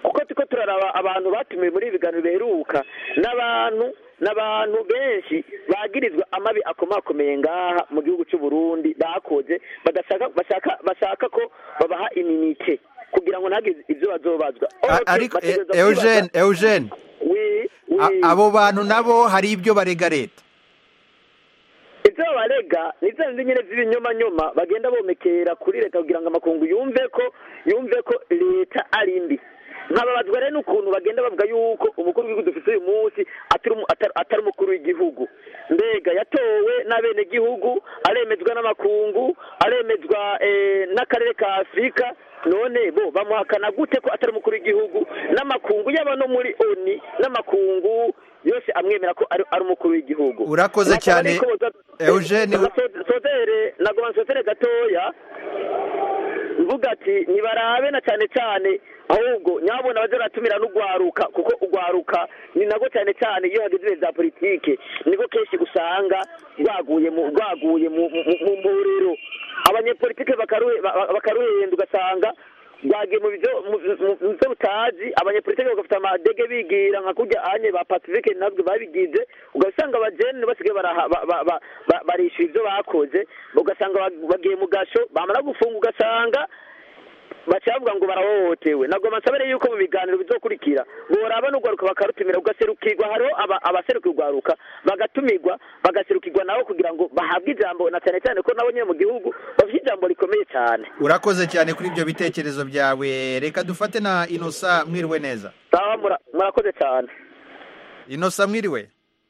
kuko turiko turaraba abantu batumiwe muri ibi biganiro biheruka n'abantu benshi bagirizwa amabi akomakomeye ngaha mu gihugu cy'u Burundi bakoze bashaka ko babaha iminite kugira ngo ntagire ibyo bazobazwa. Ariko Eugene abo bantu nabo hari ibyo barega leta. Ibyo barega ni za nyine z'ibinyomanyoma bagenda bomekera kuri leta kugira ngo amakungu yumve ko leta ari mbi. Nkababazwa rero n'ukuntu bagenda bavuga yuko umukuru w'igihugu dufite uyu munsi atari umukuru w'igihugu. Mbega yatowe n'abenegihugu, aremezwa n'amakungu, aremezwa n'akarere ka Afurika, none bo bamuhakana gute ko atari umukuru w'igihugu? N'amakungu yaba no muri ONU n'amakungu yose amwemera ko ari umukuru w'igihugu. Urakoze cyane Eugene. Nagoma nsozere gatoya mvuga ati nibarabe na cyane ahubwo nyabona baje baratumira n'ugwaruka, kuko ugwaruka ni nago cyane iyo hageze za politike niko kenshi gusanga rwaguye mu muriro. Abanyepolitike bakaruhenda ugasanga rwagiye mu byo butazi. Abanyepolitike bagafite amadege bigira nka kurya anye ba Pacifique nabwo babigize, ugasanga abajene basigaye barishyura ibyo bakoze, ugasanga bagiye mu gasho bamara gufunga ugasanga bacavuga ngo barahohotewe. Nagoma nsabere yuko mu biganiro bizokurikira boraba n'ugwaruka bakarutumira ugaserukirwa, hariho abaserukirwa ugwaruka bagatumirwa bagaserukirwa nabo kugira ngo bahabwe ijambo, na cyane ko nabo nyine mu gihugu bafite ijambo rikomeye cyane. Urakoze cyane kuri ibyo bitekerezo byawe. Reka dufate na Innocent. Mwiriwe neza. Sawa, murakoze cyane. Innocent mwiriwe.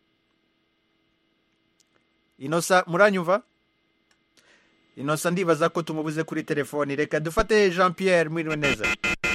Innocent muranyumva? Innocent ndibaza ko tumubuze kuri telefoni. Reka dufate Jean Pierre. Mwiriwe neza.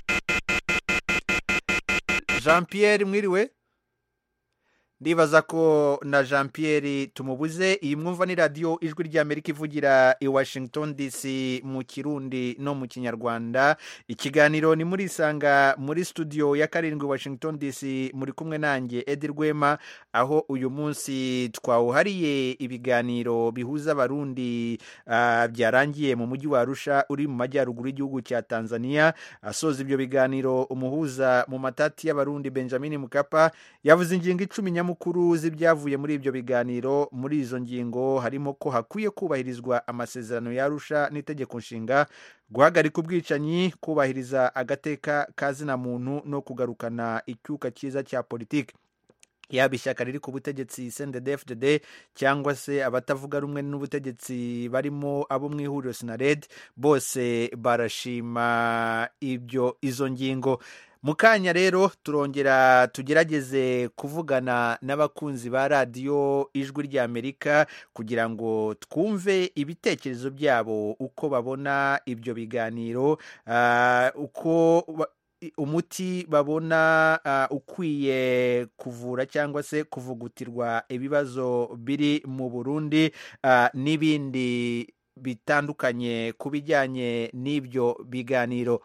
Jean Pierre mwiriwe. Ndibaza ko na Jean Pierre tumubuze. Iyi mwumva ni radio Ijwi ry'Amerika ivugira i Washington DC mu Kirundi no mu Kinyarwanda. Ikiganiro ni muri Isanga muri studio ya karindwi Washington DC, muri kumwe nanjye Edi Rwema, aho uyu munsi twawuhariye ibiganiro bihuza abarundi byarangiye mu mujyi wa Arusha uri mu majyaruguru y'igihugu cya Tanzania. Asoza ibyo biganiro umuhuza mu matati y'abarundi Benjamin Mkapa yavuze ingingo 10 mukuru z'ibyavuye muri ibyo biganiro. Muri izo ngingo harimo ko hakwiye kubahirizwa amasezerano ya Arusha n'itegeko nshinga, guhagarika ubwicanyi, kubahiriza agateka kazina muntu no kugarukana icyuka cyiza cya politiki. Yaba ishyaka riri ku butegetsi CNDD-FDD cyangwa se abatavuga rumwe n'ubutegetsi barimo abo mu ihuriro SNARED, bose barashima izo ngingo. Mukanya rero turongera tugerageze kuvugana n'abakunzi ba radio Ijwi ry'Amerika kugira ngo twumve ibitekerezo byabo, uko babona ibyo biganiro, uko umuti babona ukwiye kuvura cyangwa se kuvugutirwa ibibazo biri mu Burundi, n'ibindi bitandukanye ku bijyanye n'ibyo biganiro.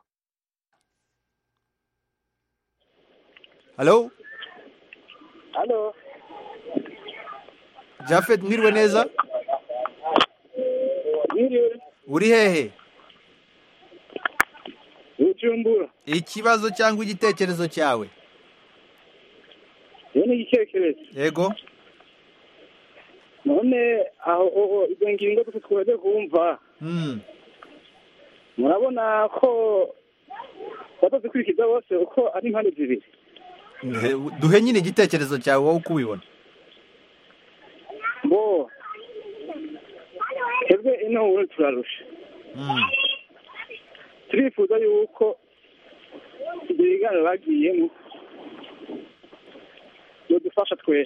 Hello? Hello. Jafet mwiriwe neza? Mwiriwe. Uri hehe? Bujumbura. Ikibazo cyangwa igitekerezo cyawe? Ni igitekerezo. Yego. None aho izo ngingo twese kumva. Murabona ko batazikurikiza bose uko ari impande zibiri. Duhe nyine igitekerezo cyawe wowe uko ubibona. Bo twebwe ino ubu turarusha. Turifuza yuko ibyo biganiro bagiyemo dufasha twese.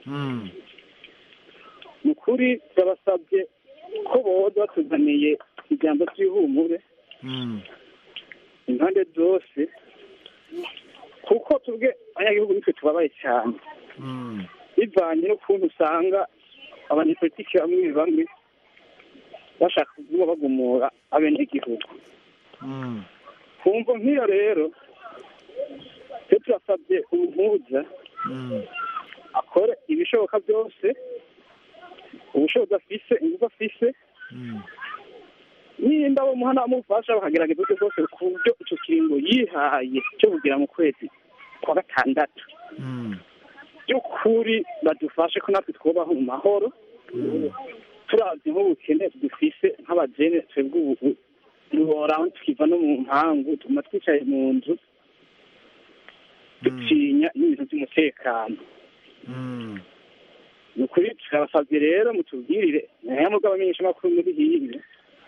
Ni ukuri turabasabye ko boza batuzaniye ijambo ry'ihumure impande zose, kuko tubwe abanyagihugu nitwe tubabaye cyane bivanye n'ukuntu usanga abanyepolitiki bamwe bashaka kuba bagumura abenegihugu. Kumva nk'iyo rero twe turasabye umuhuza akore ibishoboka byose, ubushobozi afise, ingufu afise, nimba boronka n'abamufasha bakagerageza uburyo bwose ku buryo icyo kiringo yihaye cyo kugira mu kwezi kwa gatandatu by'ukuri badufashe ko natwe twubaho mu mahoro turavye nk'ubukene dufise nk'abajene twebwe ubu duhora tukiva no mu mpangu tuguma twicaye mu nzu dutinya n'ibintu by'umutekano ni ukuri turabasabye rero mutubwirire nayo mugabo amenyeshamakuru muri hiye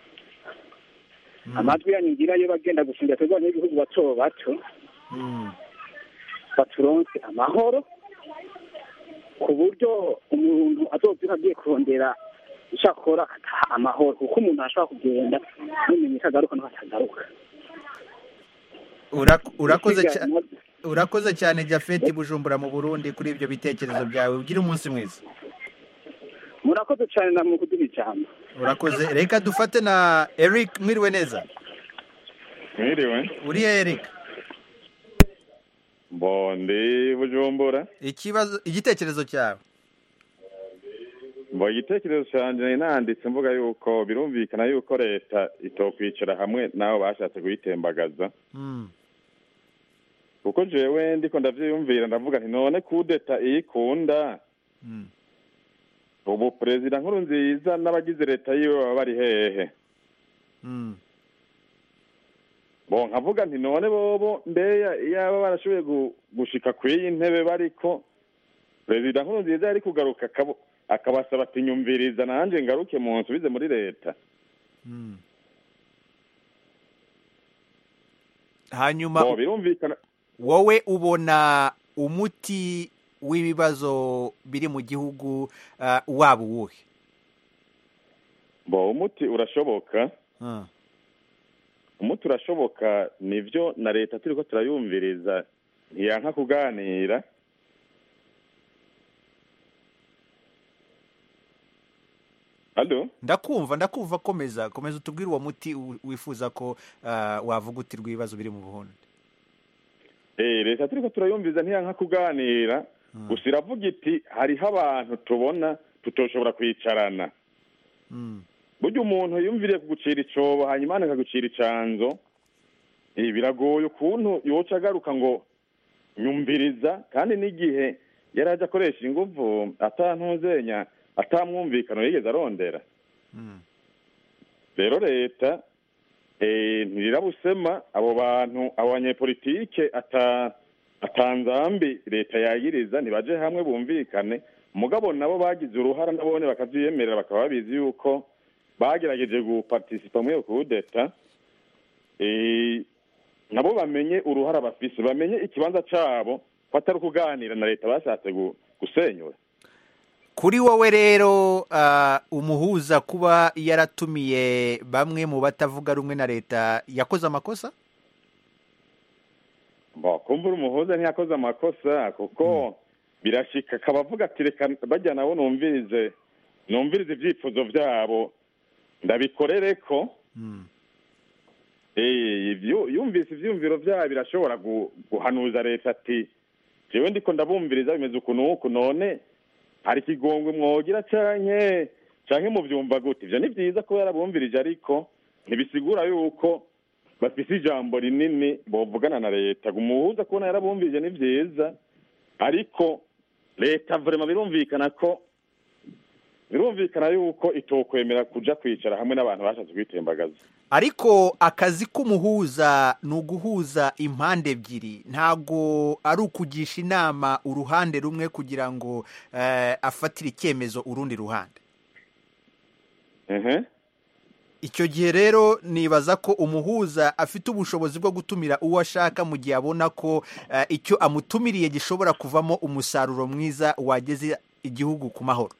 amajwi yanyu ngira yo bagenda gufungira twebwe abanyagihugu bato bato baturonse amahoro ku buryo umuntu azovyuka agiye kurondera icyo akora akataha amahoro kuko umuntu ashobora kugenda ntumenye ko agaruka n'atagaruka urakoze cyane Japhet Bujumbura mu Burundi kuri ibyo bitekerezo byawe ugira umunsi mwiza. Murakoze cyane namwe kuduha ijambo. Urakoze. Reka dufate na Eric. Mwiriwe neza. Mwiriwe. Uri Eric? Ndi Bujumbura. Igitekerezo cyawe? Igitekerezo cyanjye nanditse mvuga yuko birumvikana yuko leta itokwicara hamwe nabo bashatse kuyitembagaza. Kuko jewe ndiko ndavyiyumvira ndavuga nti none kudeta iyikunda ubu perezida Nkurunziza n'abagize leta yiwe baba bari hehe? Nkavuga nti none bobo mbeya yaba barashoboye gushika kw'iyi ntebe bariko perezida Nkurunziza yari kugaruka akabasaba ati nyumviriza nanje ngaruke mu nsubize muri leta. Hanyuma birumvikana wowe ubona umuti w'ibibazo biri mu gihugu waba uwuhe? Umuti urashoboka. Umuti urashoboka nivyo na leta turiko turayumviriza ntiyanka kuganira. Allo? Ndakumva komeza utubwire uwo muti wifuza ko wavuga uti rw'ibibazo biri mu Burundi. Leta turiko turayumviza ntiyanka kuganira gusa iravuga iti hariho abantu tubona tutoshobora kwicarana. Burya umuntu yumviriye kugucira icobo hanyuma akagucira icanzo biragoye ukuntu yoca agaruka ngo nyumviriza kandi n'igihe yari aje akoresha inguvu atantuzenya atamwumvikano yigeze arondera. Rero leta ntirabusema abo bantu abanyepolitike atanzambi leta yagiriza ntibaje hamwe bumvikane mugabo nabo bagize uruhara nabone bakavyemerera bakaba babizi yuko bagerageje guparticipa muri kudeta nabo bamenye uruhara bafise bamenye ikibanza cabo ko atari kuganira na leta bashatse gusenyura. Kuri wowe rero umuhuza kuba yaratumiye bamwe mu batavuga rumwe na leta yakoze amakosa? Kumbura umuhuza ntiyakoze amakosa kuko birashika akabavuga ati reka bajya nabo numvirize ibyifuzo byabo ndabikorere ko yumvise ivyumviro byabo birashobora guhanuza leta ati jewe ndiko ndabumviriza bimeze ukuntu none hari ikigongwe mwogira canke mu vyumva gute. Ivyo ni vyiza ko yarabumvirije ariko ntibisigura yuko bafise ijambo rinini bovugana na leta. Umuhuza kubona yarabumvirije ni vyiza ariko leta vraiment birumvikana yuko itokwemera kuja kwicara hamwe n'abantu bashatse kwitembagaza. Ariko akazi k'umuhuza ni uguhuza impande ebyiri ntago ari ukugisha inama uruhande rumwe kugira ngo afatire icyemezo urundi ruhande. Icyo gihe rero nibaza ko umuhuza afite ubushobozi bwo gutumira uwo ashaka mu gihe abona ko icyo amutumiriye gishobora kuvamo umusaruro mwiza wageze igihugu ku mahoro.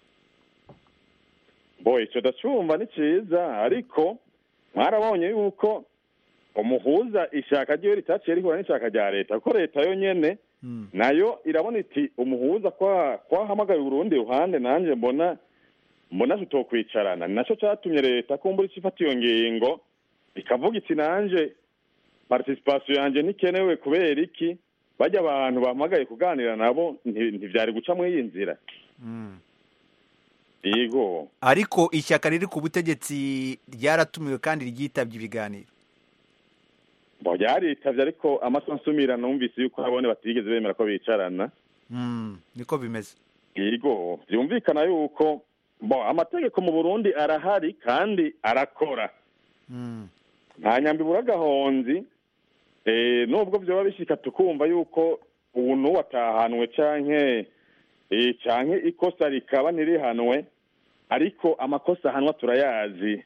Icyo ndacumva ni cyiza ariko mwarabonye yuko umuhuza ishaka ryiwe ritaciye rihura n'ishaka rya leta kuko leta yo nyene nayo irabona iti umuhuza kwahamagaye urundi ruhande nanje mbona tutokwicarana. Naco catumye leta kumbura ifata iyo ngingo ikavuga iti nanje participation yanje ntikenewe kubera iki bajya abantu bahamagaye kuganira nabo ntivyari guca muri iyi nzira. yego ariko ishyaka riri ku butegetsi ryaratumiwe kandi ryitabye ibiganiro. Ryaritabye ariko amaso nsumira numvise yuko abone batigeze bemera ko bicarana. Niko bimeze. Yego byumvikana yuko amategeko mu Burundi arahari kandi arakora. Nta nyambi buragahonzi nubwo byoba bishika tukumva yuko ubu watahanwe canke ikosa rikaba ntirihanwe, ariko amakosa ahanwa turayazi.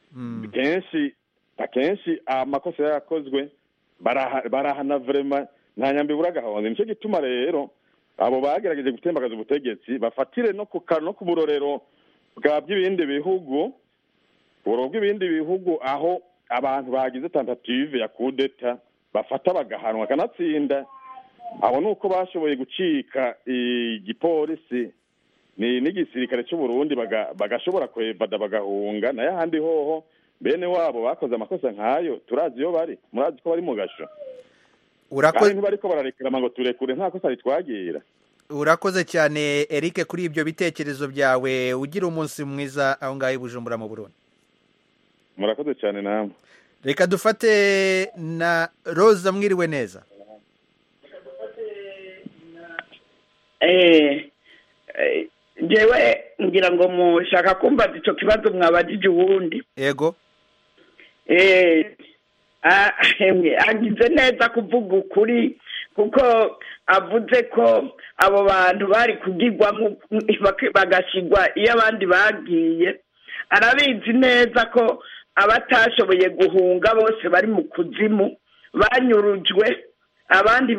Akenshi amakosa yakozwe barahana vrema, nta nyambi buragahonzi. Nico gituma rero abo bagerageje gutembagaza ubutegetsi bafatire no ku burorero bwa by'ibindi bihugu, aho abantu bagize tentative ya kudeta bafata bagahanwa kanatsinda. Abo nuko bashoboye gucika igipolisi n'igisirikare cy'u Burundi bagashobora kwevada bagahunga, naye ahandi hoho bene wabo bakoze amakosa nk'ayo turazi iyo bari, murazi ko bari mu gasho. Urakoze bariko bararekerama ngo turekure nta kosa ritwagira. Urakoze cyane Eric kuri ibyo bitekerezo byawe, ugira umunsi mwiza aho ngaho i Bujumbura mu Burundi. Murakoze cyane namwe. Reka dufate na Rosa, mwiriwe neza. Jewe ngira ngo mushaka kumva ico kibazo mwabajije ubundi. Yego. Agize neza kuvuga ukuri kuko avuze ko abo bantu bari kugirwa bagashigwa iyo abandi bagiye. Arabizi neza ko abatashoboye guhunga bose bari mu kuzimu banyurujwe, abandi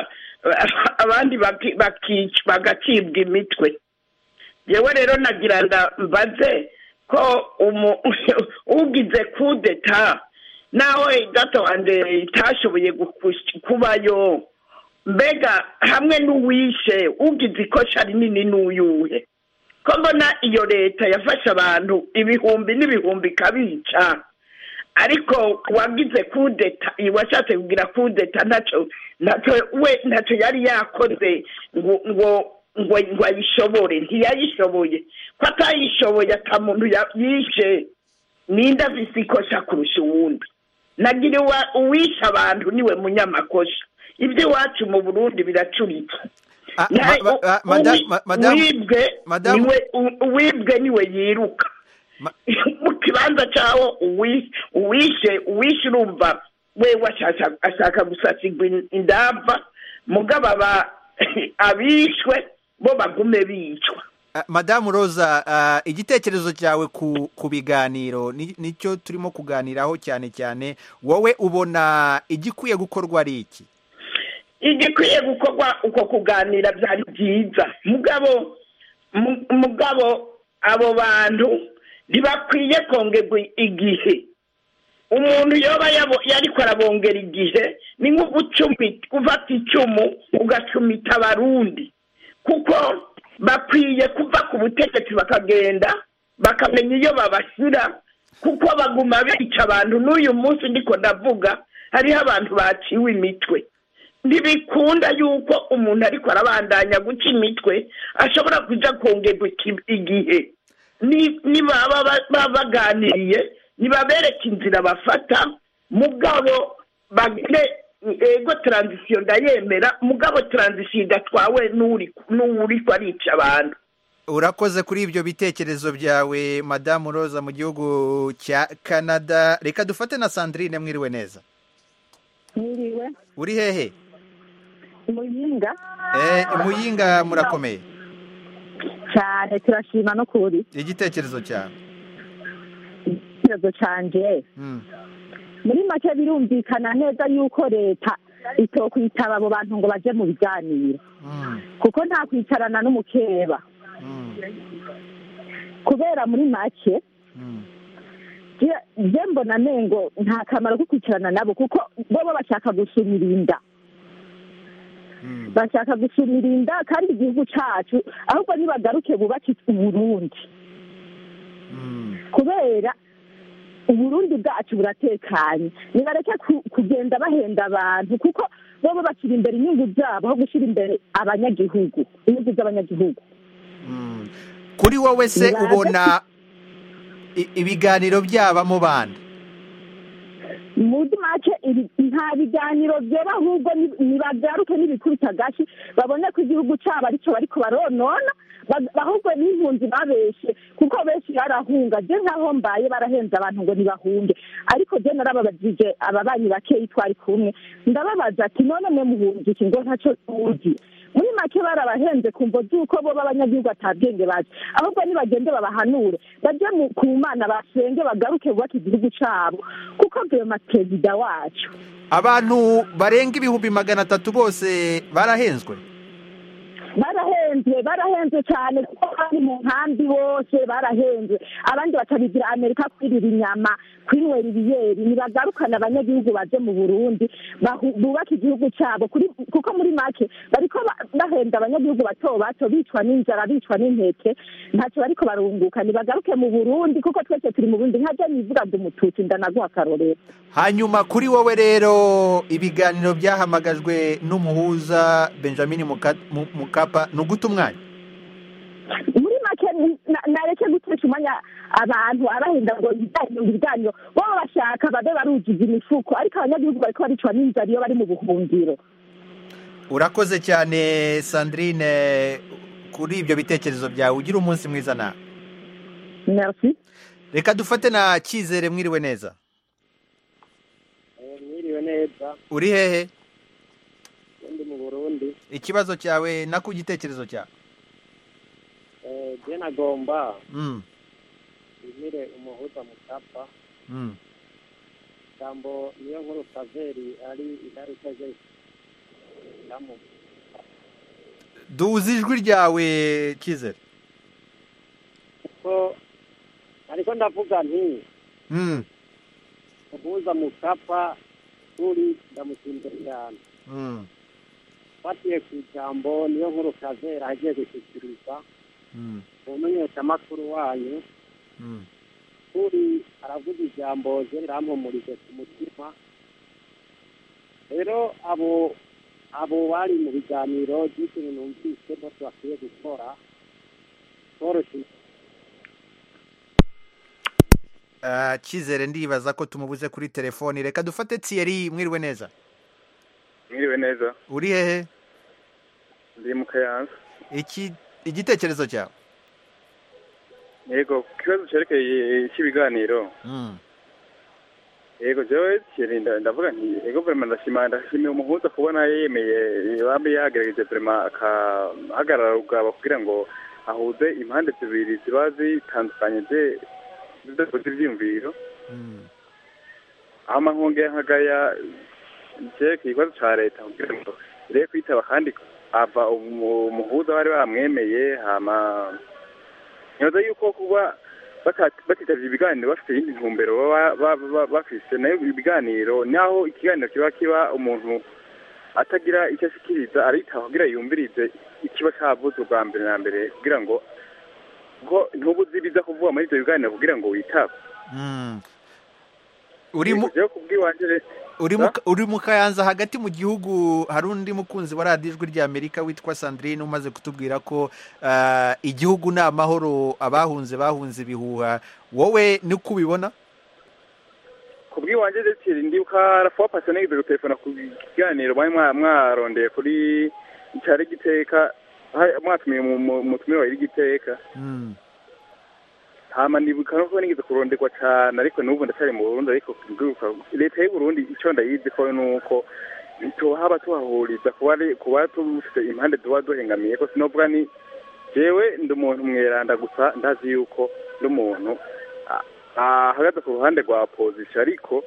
bagacibwa imitwe. Yewe rero nagira mbaze ko ugize kudeta nawe gato wande itashoboye kubayo, mbega hamwe n'uwishe ugize ikosa rinini n'uyuhe? Ko mbona iyo leta yafashe abantu ibihumbi n'ibihumbi kabica, ariko wagize kudeta washatse kugira kudeta ntacyo yari yakoze ngo ayishobore, ntiyayishoboye. Ko atayishoboye ata muntu yishe ninde afise ikosa kurusha uwundi. Nagira uwishe abantu niwe munyamakosa. Ibyo iwacu mu Burundi biracuritse. Uwibwe niwe yiruka mu kibanza cyawo. Uwishe urumva we ashaka gusasigwa indava, mugabo abishwe bo bagume bicwa. Madamu Rosa, igitekerezo cyawe ku biganiro nicyo turimo kuganiraho cyane cyane. Wowe ubona igikwiye gukorwa ari iki? Igikwiye gukorwa uko kuganira byari byiza, mugabo abo bantu ntibakwiye kongerwa igihe. Umuntu yoba yariko arabongera igihe ni nko gufata icumu ugacumita abarundi, kuko bakwiye kuva ku butegetsi bakagenda bakamenya iyo babashyira, kuko baguma bica abantu. N'uyu munsi ndiko ndavuga hariho abantu baciwe imitwe. Ntibikunda yuko umuntu ariko arabandanya guca imitwe ashobora kuja kongerwa igihe. Niba baganiriye nibabereka inzira bafata, mugabo bagire ego transition ndayemera, mugabo transition idatwawe n'uri kwarica abantu. Urakoze kuri ibyo bitekerezo byawe Madamu Rosa mu gihugu cya Canada. Reka dufate na Sandrine, mwiriwe neza. Mwiriwe. Uri hehe? Muyinga. Muyinga murakomeye cyane, turashima no kuri. Igitekerezo cyawe? Igitekerezo canje muri make birumvikana neza yuko leta itokwitaba abo bantu ngo baje mu biganiro, kuko nta kwicarana n'umukeba. Kubera muri make je mbona nengo nta kamaro ko kwicarana nabo, kuko bo bashaka gusumirinda. Bashaka gusumirinda kandi igihugu cacu ahubwo nibagaruke bubake Uburundi, kubera Uburundi bwacu buratekanye. Nibareke kugenda bahenda abantu, kuko bo bashyira imbere inyungu zabo aho gushyira imbere abanyagihugu, inyungu z'abanyagihugu. kuri wowe se ubona ibiganiro byabamo bande muri make nta biganiro byera ahubwo nibagaruke n'ibikubita gashi babone ko igihugu cyabo aricyo bariko baronona ahubwo n'impunzi babeshe kuko benshi barahunga je nkaho mbaye barahenze abantu ngo ntibahunge ariko je narababajije ababanyi bakeyi twari kumwe ndababaza ati none mwe muhunze iki ngo ntaco tuzi muri make barabahenze kumvo z'uko bo b'abanyagihugu atabwenge bazi ahubwo nibagende babahanure baje ku mana basenge bagaruke bubaka igihugu cyabo kuko vyema perezida wacu abantu barenga 300,000 bose barahenzwe barahenze cyane kuko bari mu nkambi bose barahenze abandi batabigira Amerika kwirira inyama kwinywera ibiyeri nibagarukana abanyagihugu baje mu Burundi bubaka igihugu cyabo kuko muri make bariko bahenda abanyagihugu bato bicwa n'inzara bicwa n'intete ntacyo bariko barunguka nibagaruke mu Burundi kuko twese turi mu Burundi nkaje nivuga ndumututsi ndanaguha karorero. Hanyuma kuri wowe rero ibiganiro byahamagajwe n'umuhuza Benjamin Mkapa nuguta umwanya muri make nareke gutesha umwanya abantu abahinda ngo ibiganiro bo bashaka babe barujiza imifuko ariko abanyagihugu bariko baricwa n'inzara iyo bari mu buhungiro. Urakoze cyane Sandrine kuri ibyo bitekerezo byawe ugira umunsi mwiza na Merci. Reka dufate na Cyizere mwiriwe neza. Mwiriwe neza. Uri hehe? Ndi mu Burundi. Ikibazo cyawe na ku gitekerezo cyawe. Je nagomba. Imire umuhuza Mkapa. Jambo niyo nkuru Kaveri ari idaruteze. Namu. Duzi ijwi ryawe Cyizere. Ko ariko ndavuga nti. Umuhuza Mkapa uri ndamushimira cyane. Fatiye ku jambo niyo nkuru Kaveri agiye gushyikiriza. Umumenyesha makuru wanyu. Uri aravuga ijambo je rampumurije ku mutima. Rero abo bari mu biganiro by'ikintu numvise bose bakwiye gukora koroshye. Cyizere ndibaza ko tumubuze kuri telefoni. Reka dufate Thierry mwiriwe neza. Mwiriwe neza. Uri hehe? Ndi mu Kayanza. Igitekerezo cyawe? Yego, kibazo cyerekeye ikibiganiro. Yego, jewe kirinda ndavuga nti ego vraiment ndashimira umuhuza kubona yemeye bambe yagerageje vraiment akahagarara ugaba kugira ngo ahuze impande zibiri zibazi tandukanye zidakoze ivyumviro. Ama nkongera nkagaya cyerekeye ikibazo ca leta kugira ngo rero kwitaba kandi ava umuhuza bari bamwemeye hama nyoza yuko kuba batitavye ibiganiro bafite iyindi ntumbero bafise nayo ibiganiro naho ikiganiro kiba umuntu atagira icyo ashikiriza aritaho kugira yumvirize ikiba cavuzwe bwa mbere na mbere kugira ngo ntubuzi biza kuvuga muri ivyo biganiro kugira ngo witabe. Uri mu Kayanza hagati mu gihugu hari undi mukunzi wa radiyo ijwi ry'Amerika witwa Sandrine umaze kutubwira ko igihugu ni amahoro abahunze ibihuha wowe niko ubibona? Kubw'iwanje ndetse ndibuka rafuwa pasane ngize gutelefona ku kiganiro bari mwarondeye kuri cyari giteka mwatumiye mu tumiro wa Giteka. Hama ndibuka no nigeze kuronderwa cyane ariko n'ubu ndacyari mu Burundi ariko leta y'u Burundi icyo ndayizi ko nuko haba tuhahuriza kuba tufite impande tuba duhengamiye ko sinovuga ni jewe ndi umuntu mweranda gusa ndazi yuko ndi umuntu ahagaze ku ruhande rwa opposition ariko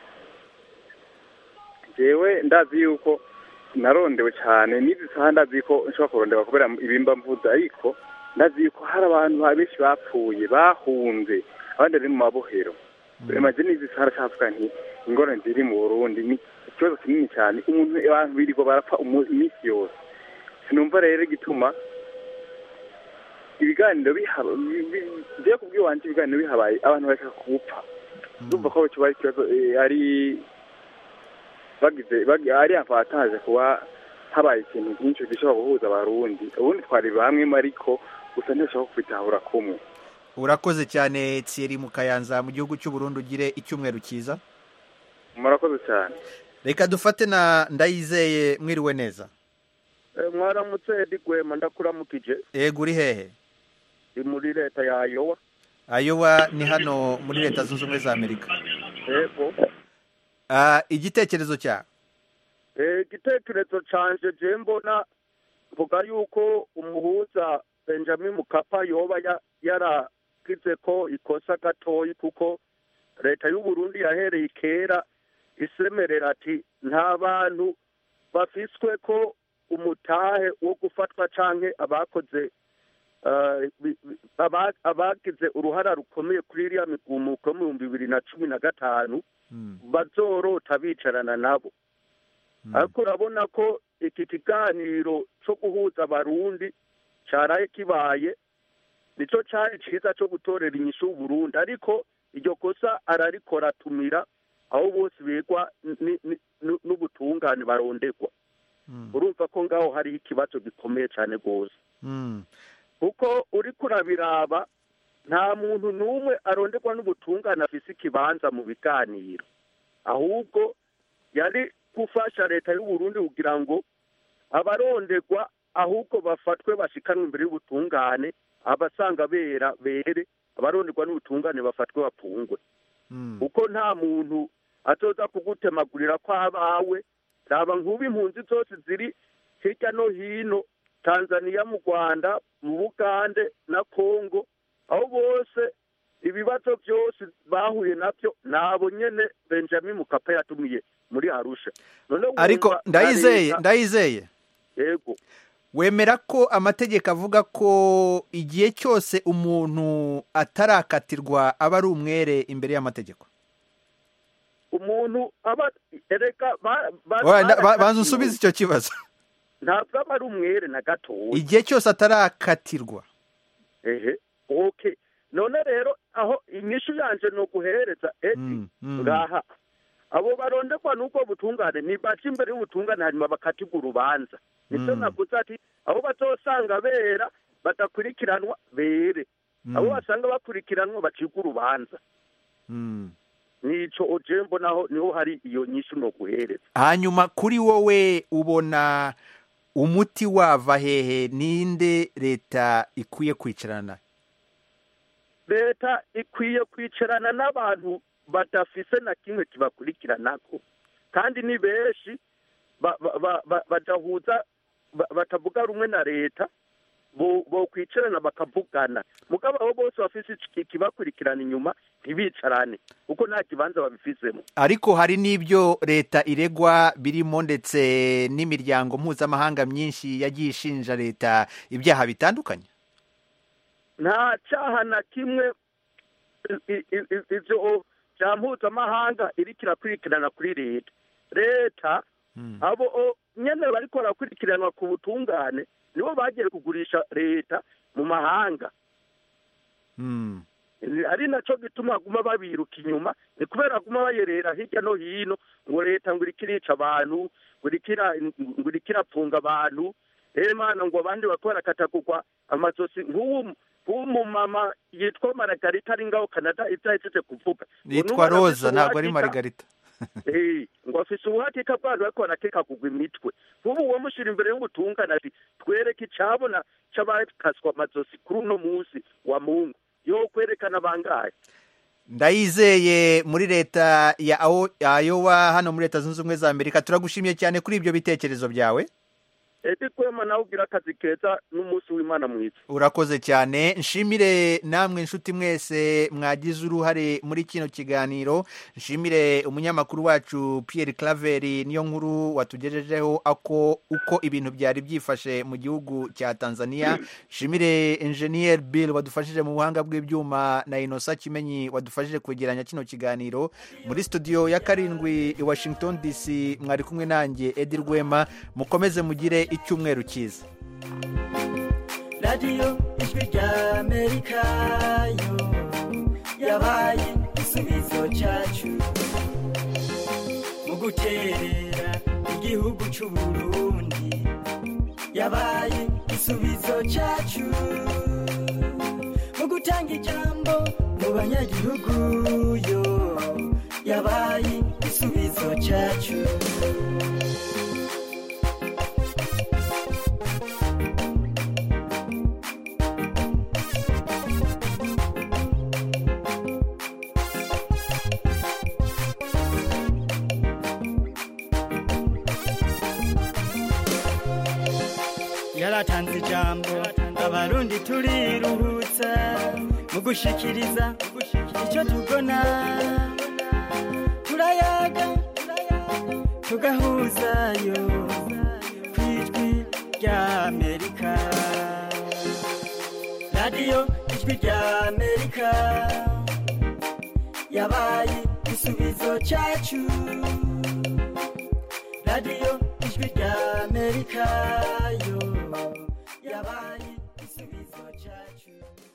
jewe ndazi yuko narondewe cyane n'izi saha ndazi ko nshobora kuronderwa kubera ibimba mvuze ariko ndazi yuko hari abantu benshi bapfuye bahunze abandi bari mu mabohero. Imagine izi saha shafuka nti ingorane ziri mu Burundi ni ikibazo kinini cyane umuntu abantu birirwa barapfa iminsi yose. Sinumva rero gituma ibiganiro bije kubw'iwanje ibiganiro bihabaye abantu bashaka kupfa. Ndumva ko cyo bari ikibazo ari ari afataje kuba habaye ikintu cyinshi gishobora guhuza abarundi ubundi twari bamwe ariko gusa ntishobora kubitahura kumwe. urakoze cyane Thierry Mukayanza mu gihugu cy'u Burundi, ugire icyumweru cyiza. Murakoze cyane. Reka dufate na Ndayizeye, mwiriwe neza. Mwaramutse Edigwema, ndakuramukije. Ego, uri hehe? Ndi muri leta ya Iowa. Iowa ni hano muri Leta Zunze Ubumwe za Amerika. Yego. Igitekerezo cyawe? Igitekerezo canje je mbona mvuga yuko umuhuza Benjamin Mkapa yoba yaragize ko ikosa gatoyi, kuko leta y'u Burundi yahereye kera isemerera ati nta bantu bafiswe ko umutahe wo gufatwa canke abakoze abagize uruhara rukomeye kuri iriya migumuko mu 2015 bazorota bicarana nabo. Ariko urabona ko iki kiganiro cyo guhuza abarundi cyaraye kibaye nico cyari ciza cyo gutorera inyishu Burundi, ariko iryo kosa ararikora tumira aho bose bigwa n'ubutungane barondegwa. Urumva ko ngaho hari ikibazo gikomeye cyane gose. Kuko uri kurabiraba nta muntu n'umwe arondegwa n'ubutungane afise ikibanza mu biganiro, ahubwo yari gufasha leta y'u Burundi kugira ngo abarondegwa ahubwo bafatwe bashikanwe imbere y'ubutungane, abasanga bere abarondegwa n'ubutungane bafatwe bapfungwe. Kuko nta muntu atoza kugutemagurira ko abawe. Raba nk'ubu impunzi zose ziri hirya no hino, Tanzania, mu Rwanda, mu Bugande na Kongo, aho bose ibibazo byose bahuye nabyo nabo nyene Benjamin Mkapa yatumiye muri Arusha. Ariko Ndayizeye, yego, wemera ko amategeko avuga ko igihe cyose umuntu atarakatirwa aba ari umwere imbere y'amategeko? Umuntu aba ereka banza usubize icyo kibazo. Ntabwo aba ari umwere na gatoya igihe cyose atarakatirwa. Okay, none rero aho inyishu yanje no guhereza ngaha abo barondekwa n'ubwo butungane ni baci imbere y'ubutungane hanyuma bakatigura urubanza. Nicyo navuze ati aho bazosanga bera badakurikiranwa bere, abo basanga bakurikiranwa bacigura urubanza. Nico ojembo naho niho hari iyo nyishu no guhereza. Hanyuma kuri wowe ubona umuti wava hehe? Ninde leta ikwiye kwicarana? Leta ikwiye kwicarana n'abantu badafise na kimwe kibakurikiranako, kandi ni benshi badahuza batavuga rumwe na leta, bo kwicarana bakavugana. Mugabo abo bose bafise kibakurikirana inyuma ntibicarane kuko nta kibanza babifizemo. Ariko hari n'ibyo leta iregwa birimo ndetse n'imiryango mpuzamahanga myinshi yagiye ishinja leta ibyaha bitandukanye. Nta cyaha na kimwe ivyo bya mpuzamahanga iri kirakurikirana kuri leta. Leta abo nyene bariko barakurikiranwa ku butungane nibo bagiye kugurisha leta mu mahanga. Ari naco gituma guma babiruka inyuma, ni kubera guma bayerera hirya no hino ngo leta ngo irikirica abantu, ngo irikirapfunga abantu. Mana ngo abandi bakora katakugwa amazosi. Nk'umu mama yitwa Margarita ari ngaho Canada ibyahise kuvuga. Yitwa Rosa, ntabwo ari Margarita. Ngo afise ubuhakika bw'abantu bariko barakeka kugwa imitwe. Nk'ubu uwo mushira imbere y'ubutungane ati twereke icabona c'abakaswa amazosi kuri uno munsi wa Mungu, yo kwerekana bangahe. Ndayizeye muri leta ya Iowa hano muri Leta Zunze Ubumwe za Amerika, turagushimiye cyane kuri ibyo bitekerezo byawe. Kwema nawe ugira akazi keza n'umunsi w'Imana mwiza. Urakoze cyane. Nshimire namwe inshuti mwese mwagize uruhare muri kino kiganiro. Nshimire umunyamakuru wacu Pierre Claver niyo nkuru watugejejeho uko ibintu byari byifashe mu gihugu cya Tanzania. Nshimire Engineer Bill wadufashije mu buhanga bw'ibyuma na Inosa Kimenyi wadufashije kwegeranya kino kiganiro. Muri studio ya 7 i Washington DC mwari kumwe nanjye Edi Rwema. Mukomeze mugire icyumweru cyiza. Radio Ijwi rya Amerika yo yabaye igisubizo cyacu mu guterera igihugu cy'u Burundi, yabaye igisubizo cyacu abanyagihugu yo yabaye igisubizo cyacu. Yaratanze ijambo abarundi turiruhutsa mu gushikiriza icyo tubona, turayaga tugahuzayo ku ijwi rya Amerika. Radiyo ijwi rya Amerika yabaye igisubizo cyacu. Radiyo ijwi rya Amerika yo yabaye igisubizo cyacu.